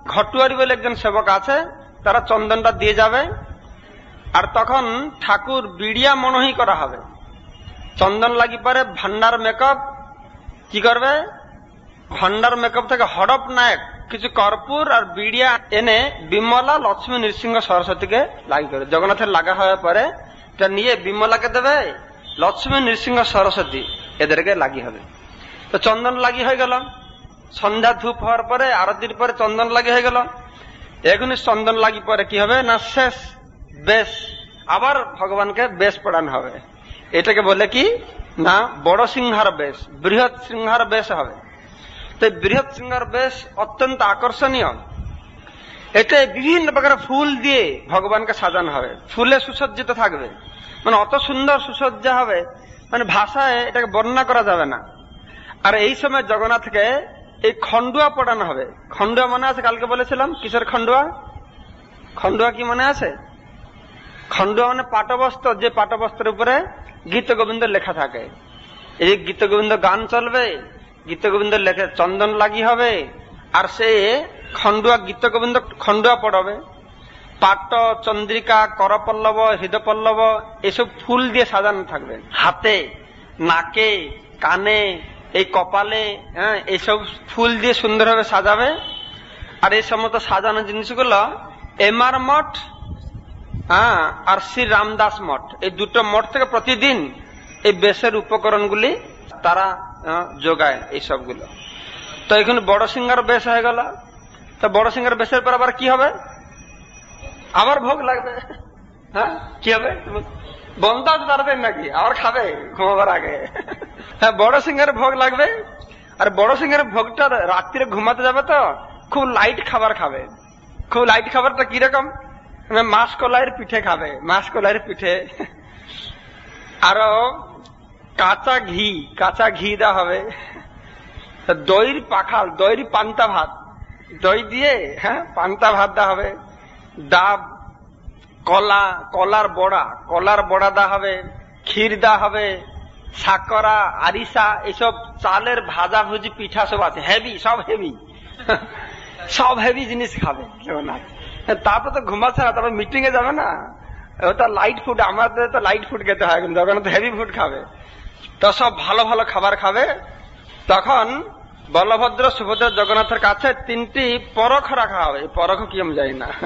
ঘটুয়ারি বলে একজন সেবক আছে, তারা চন্দনটা দিয়ে যাবে। আর তখন ঠাকুর বিড়িয়া মনোহি করা হবে। চন্দন লাগি পরে ভান্ডার মেকআপ কি করবে, ভান্ডার মেকআপ থেকে হড়প নায়ক কিছু কর্পূর আর বিড়িয়া এনে বিমলা, লক্ষ্মী, নৃসিংহ, সরস্বতীকে লাগি করে। জগন্নাথের লাগা হওয়ার পরে এটা নিয়ে বিমলাকে দেবে, লক্ষ্মী, নৃসিংহ, সরস্বতী এদেরকে লাগি হবে। তো চন্দন লাগি হয়ে গেল। সন্ধ্যা ধূপ হওয়ার পরে, আরতির পরে চন্দন লাগি হয়ে গেল। এখনই চন্দন লাগি পরে কি হবে না, শেষ বেশ, আবার ভগবানকে বেশ পড়ানো হবে। এটাকে বলে কি না, বড় সিংহার বেশ, বৃহৎ সিংহার বেশ হবে। তো বৃহৎ সিংহার বেশ অত্যন্ত আকর্ষণীয়। এতে বিভিন্ন প্রকার ফুল দিয়ে ভগবানকে সাজানো হবে, ফুলে সুসজ্জিত থাকবে, মানে অত সুন্দর সুসজ্জা হবে, মানে ভাষায় এটাকে বর্ণনা করা যাবে না। আর এই সময় জগন্নাথকে এই খন্ডুয়া পড়ানো হবে। খন্ডুয়া মনে আছে, কালকে বলেছিলাম কিসের খন্ডুয়া? খন্ডুয়া কি মনে আছে? খন্ডুয়া মানে পাটবস্ত্র, যে পাটবস্ত্রের উপরে গীত গোবিন্দ লেখা থাকে। এই গীত গোবিন্দ গান চলবে, গীত গোবিন্দ লেখে চন্দন লাগি হবে, আর সে খন্ডুয়া গীত গোবিন্দ খন্ডুয়া পড়াবে। পাট, চন্দ্রিকা, করপল্লব, হৃদপল্লব এসব ফুল দিয়ে সাজানো থাকবে, হাতে, নাকে, কানে, এই কপালে, এইসব ফুল দিয়ে সুন্দরভাবে সাজাবে। আর এই সমস্ত সাজানো জিনিসগুলো এমআর মঠ আর শ্রী রামদাস মঠ, এই দুটো মঠ থেকে প্রতিদিন এই বেশের উপকরণগুলি তারা যোগায় এই সবগুলো। তো এখানে বড় সিংহার বেশ হয়ে গেল। তো বড় সিংহার বেশের পর আবার কি হবে, আবার ভোগ লাগবে। হ্যাঁ কি হবে, বন্ধ আছে তাড়াতাড়ি নাকি, আবার খাবে ঘুমাবার আগে। হ্যাঁ বড় সিংহার ভোগ লাগবে। আর বড় সিংহার ভোগটা রাত্রিরে ঘুমাতে যাবে, তো খুব লাইট খাবার খাবে। খুব লাইট খাবারটা কিরকম, মাসকলাইয়ের পিঠে খাবে, মাসকলাইয়ের পিঠে। আরো কাঁচা ঘি দেওয়া হবে। দইর পাখাল, দইর পান্তা ভাত, দই দিয়ে পান্তা ভাত দেওয়া হবে। ডাব, কলা, কলার বড়া দেওয়া হবে। ক্ষীর দেওয়া হবে, সাকরা, আরিসা, এসব চালের ভাজা ভুজি পিঠা সব আছে, হেভি, সব হেভি, সব হেভি জিনিস খাবে। তারপর তো ঘুমাচ্ছে না, তারপর মিটিং এ যাবে না, ওটা লাইট ফুড। আমাদের তো লাইট ফুড খেতে হয়, জগন্নাথ হেভি ফুড খাবে। তো সব ভালো ভালো খাবার খাবে। তখন বলভদ্র, সুভদ্রা, জগন্নাথের কাছে 3টি পরখ রাখা হবে। পরখ কি আমি জানি না,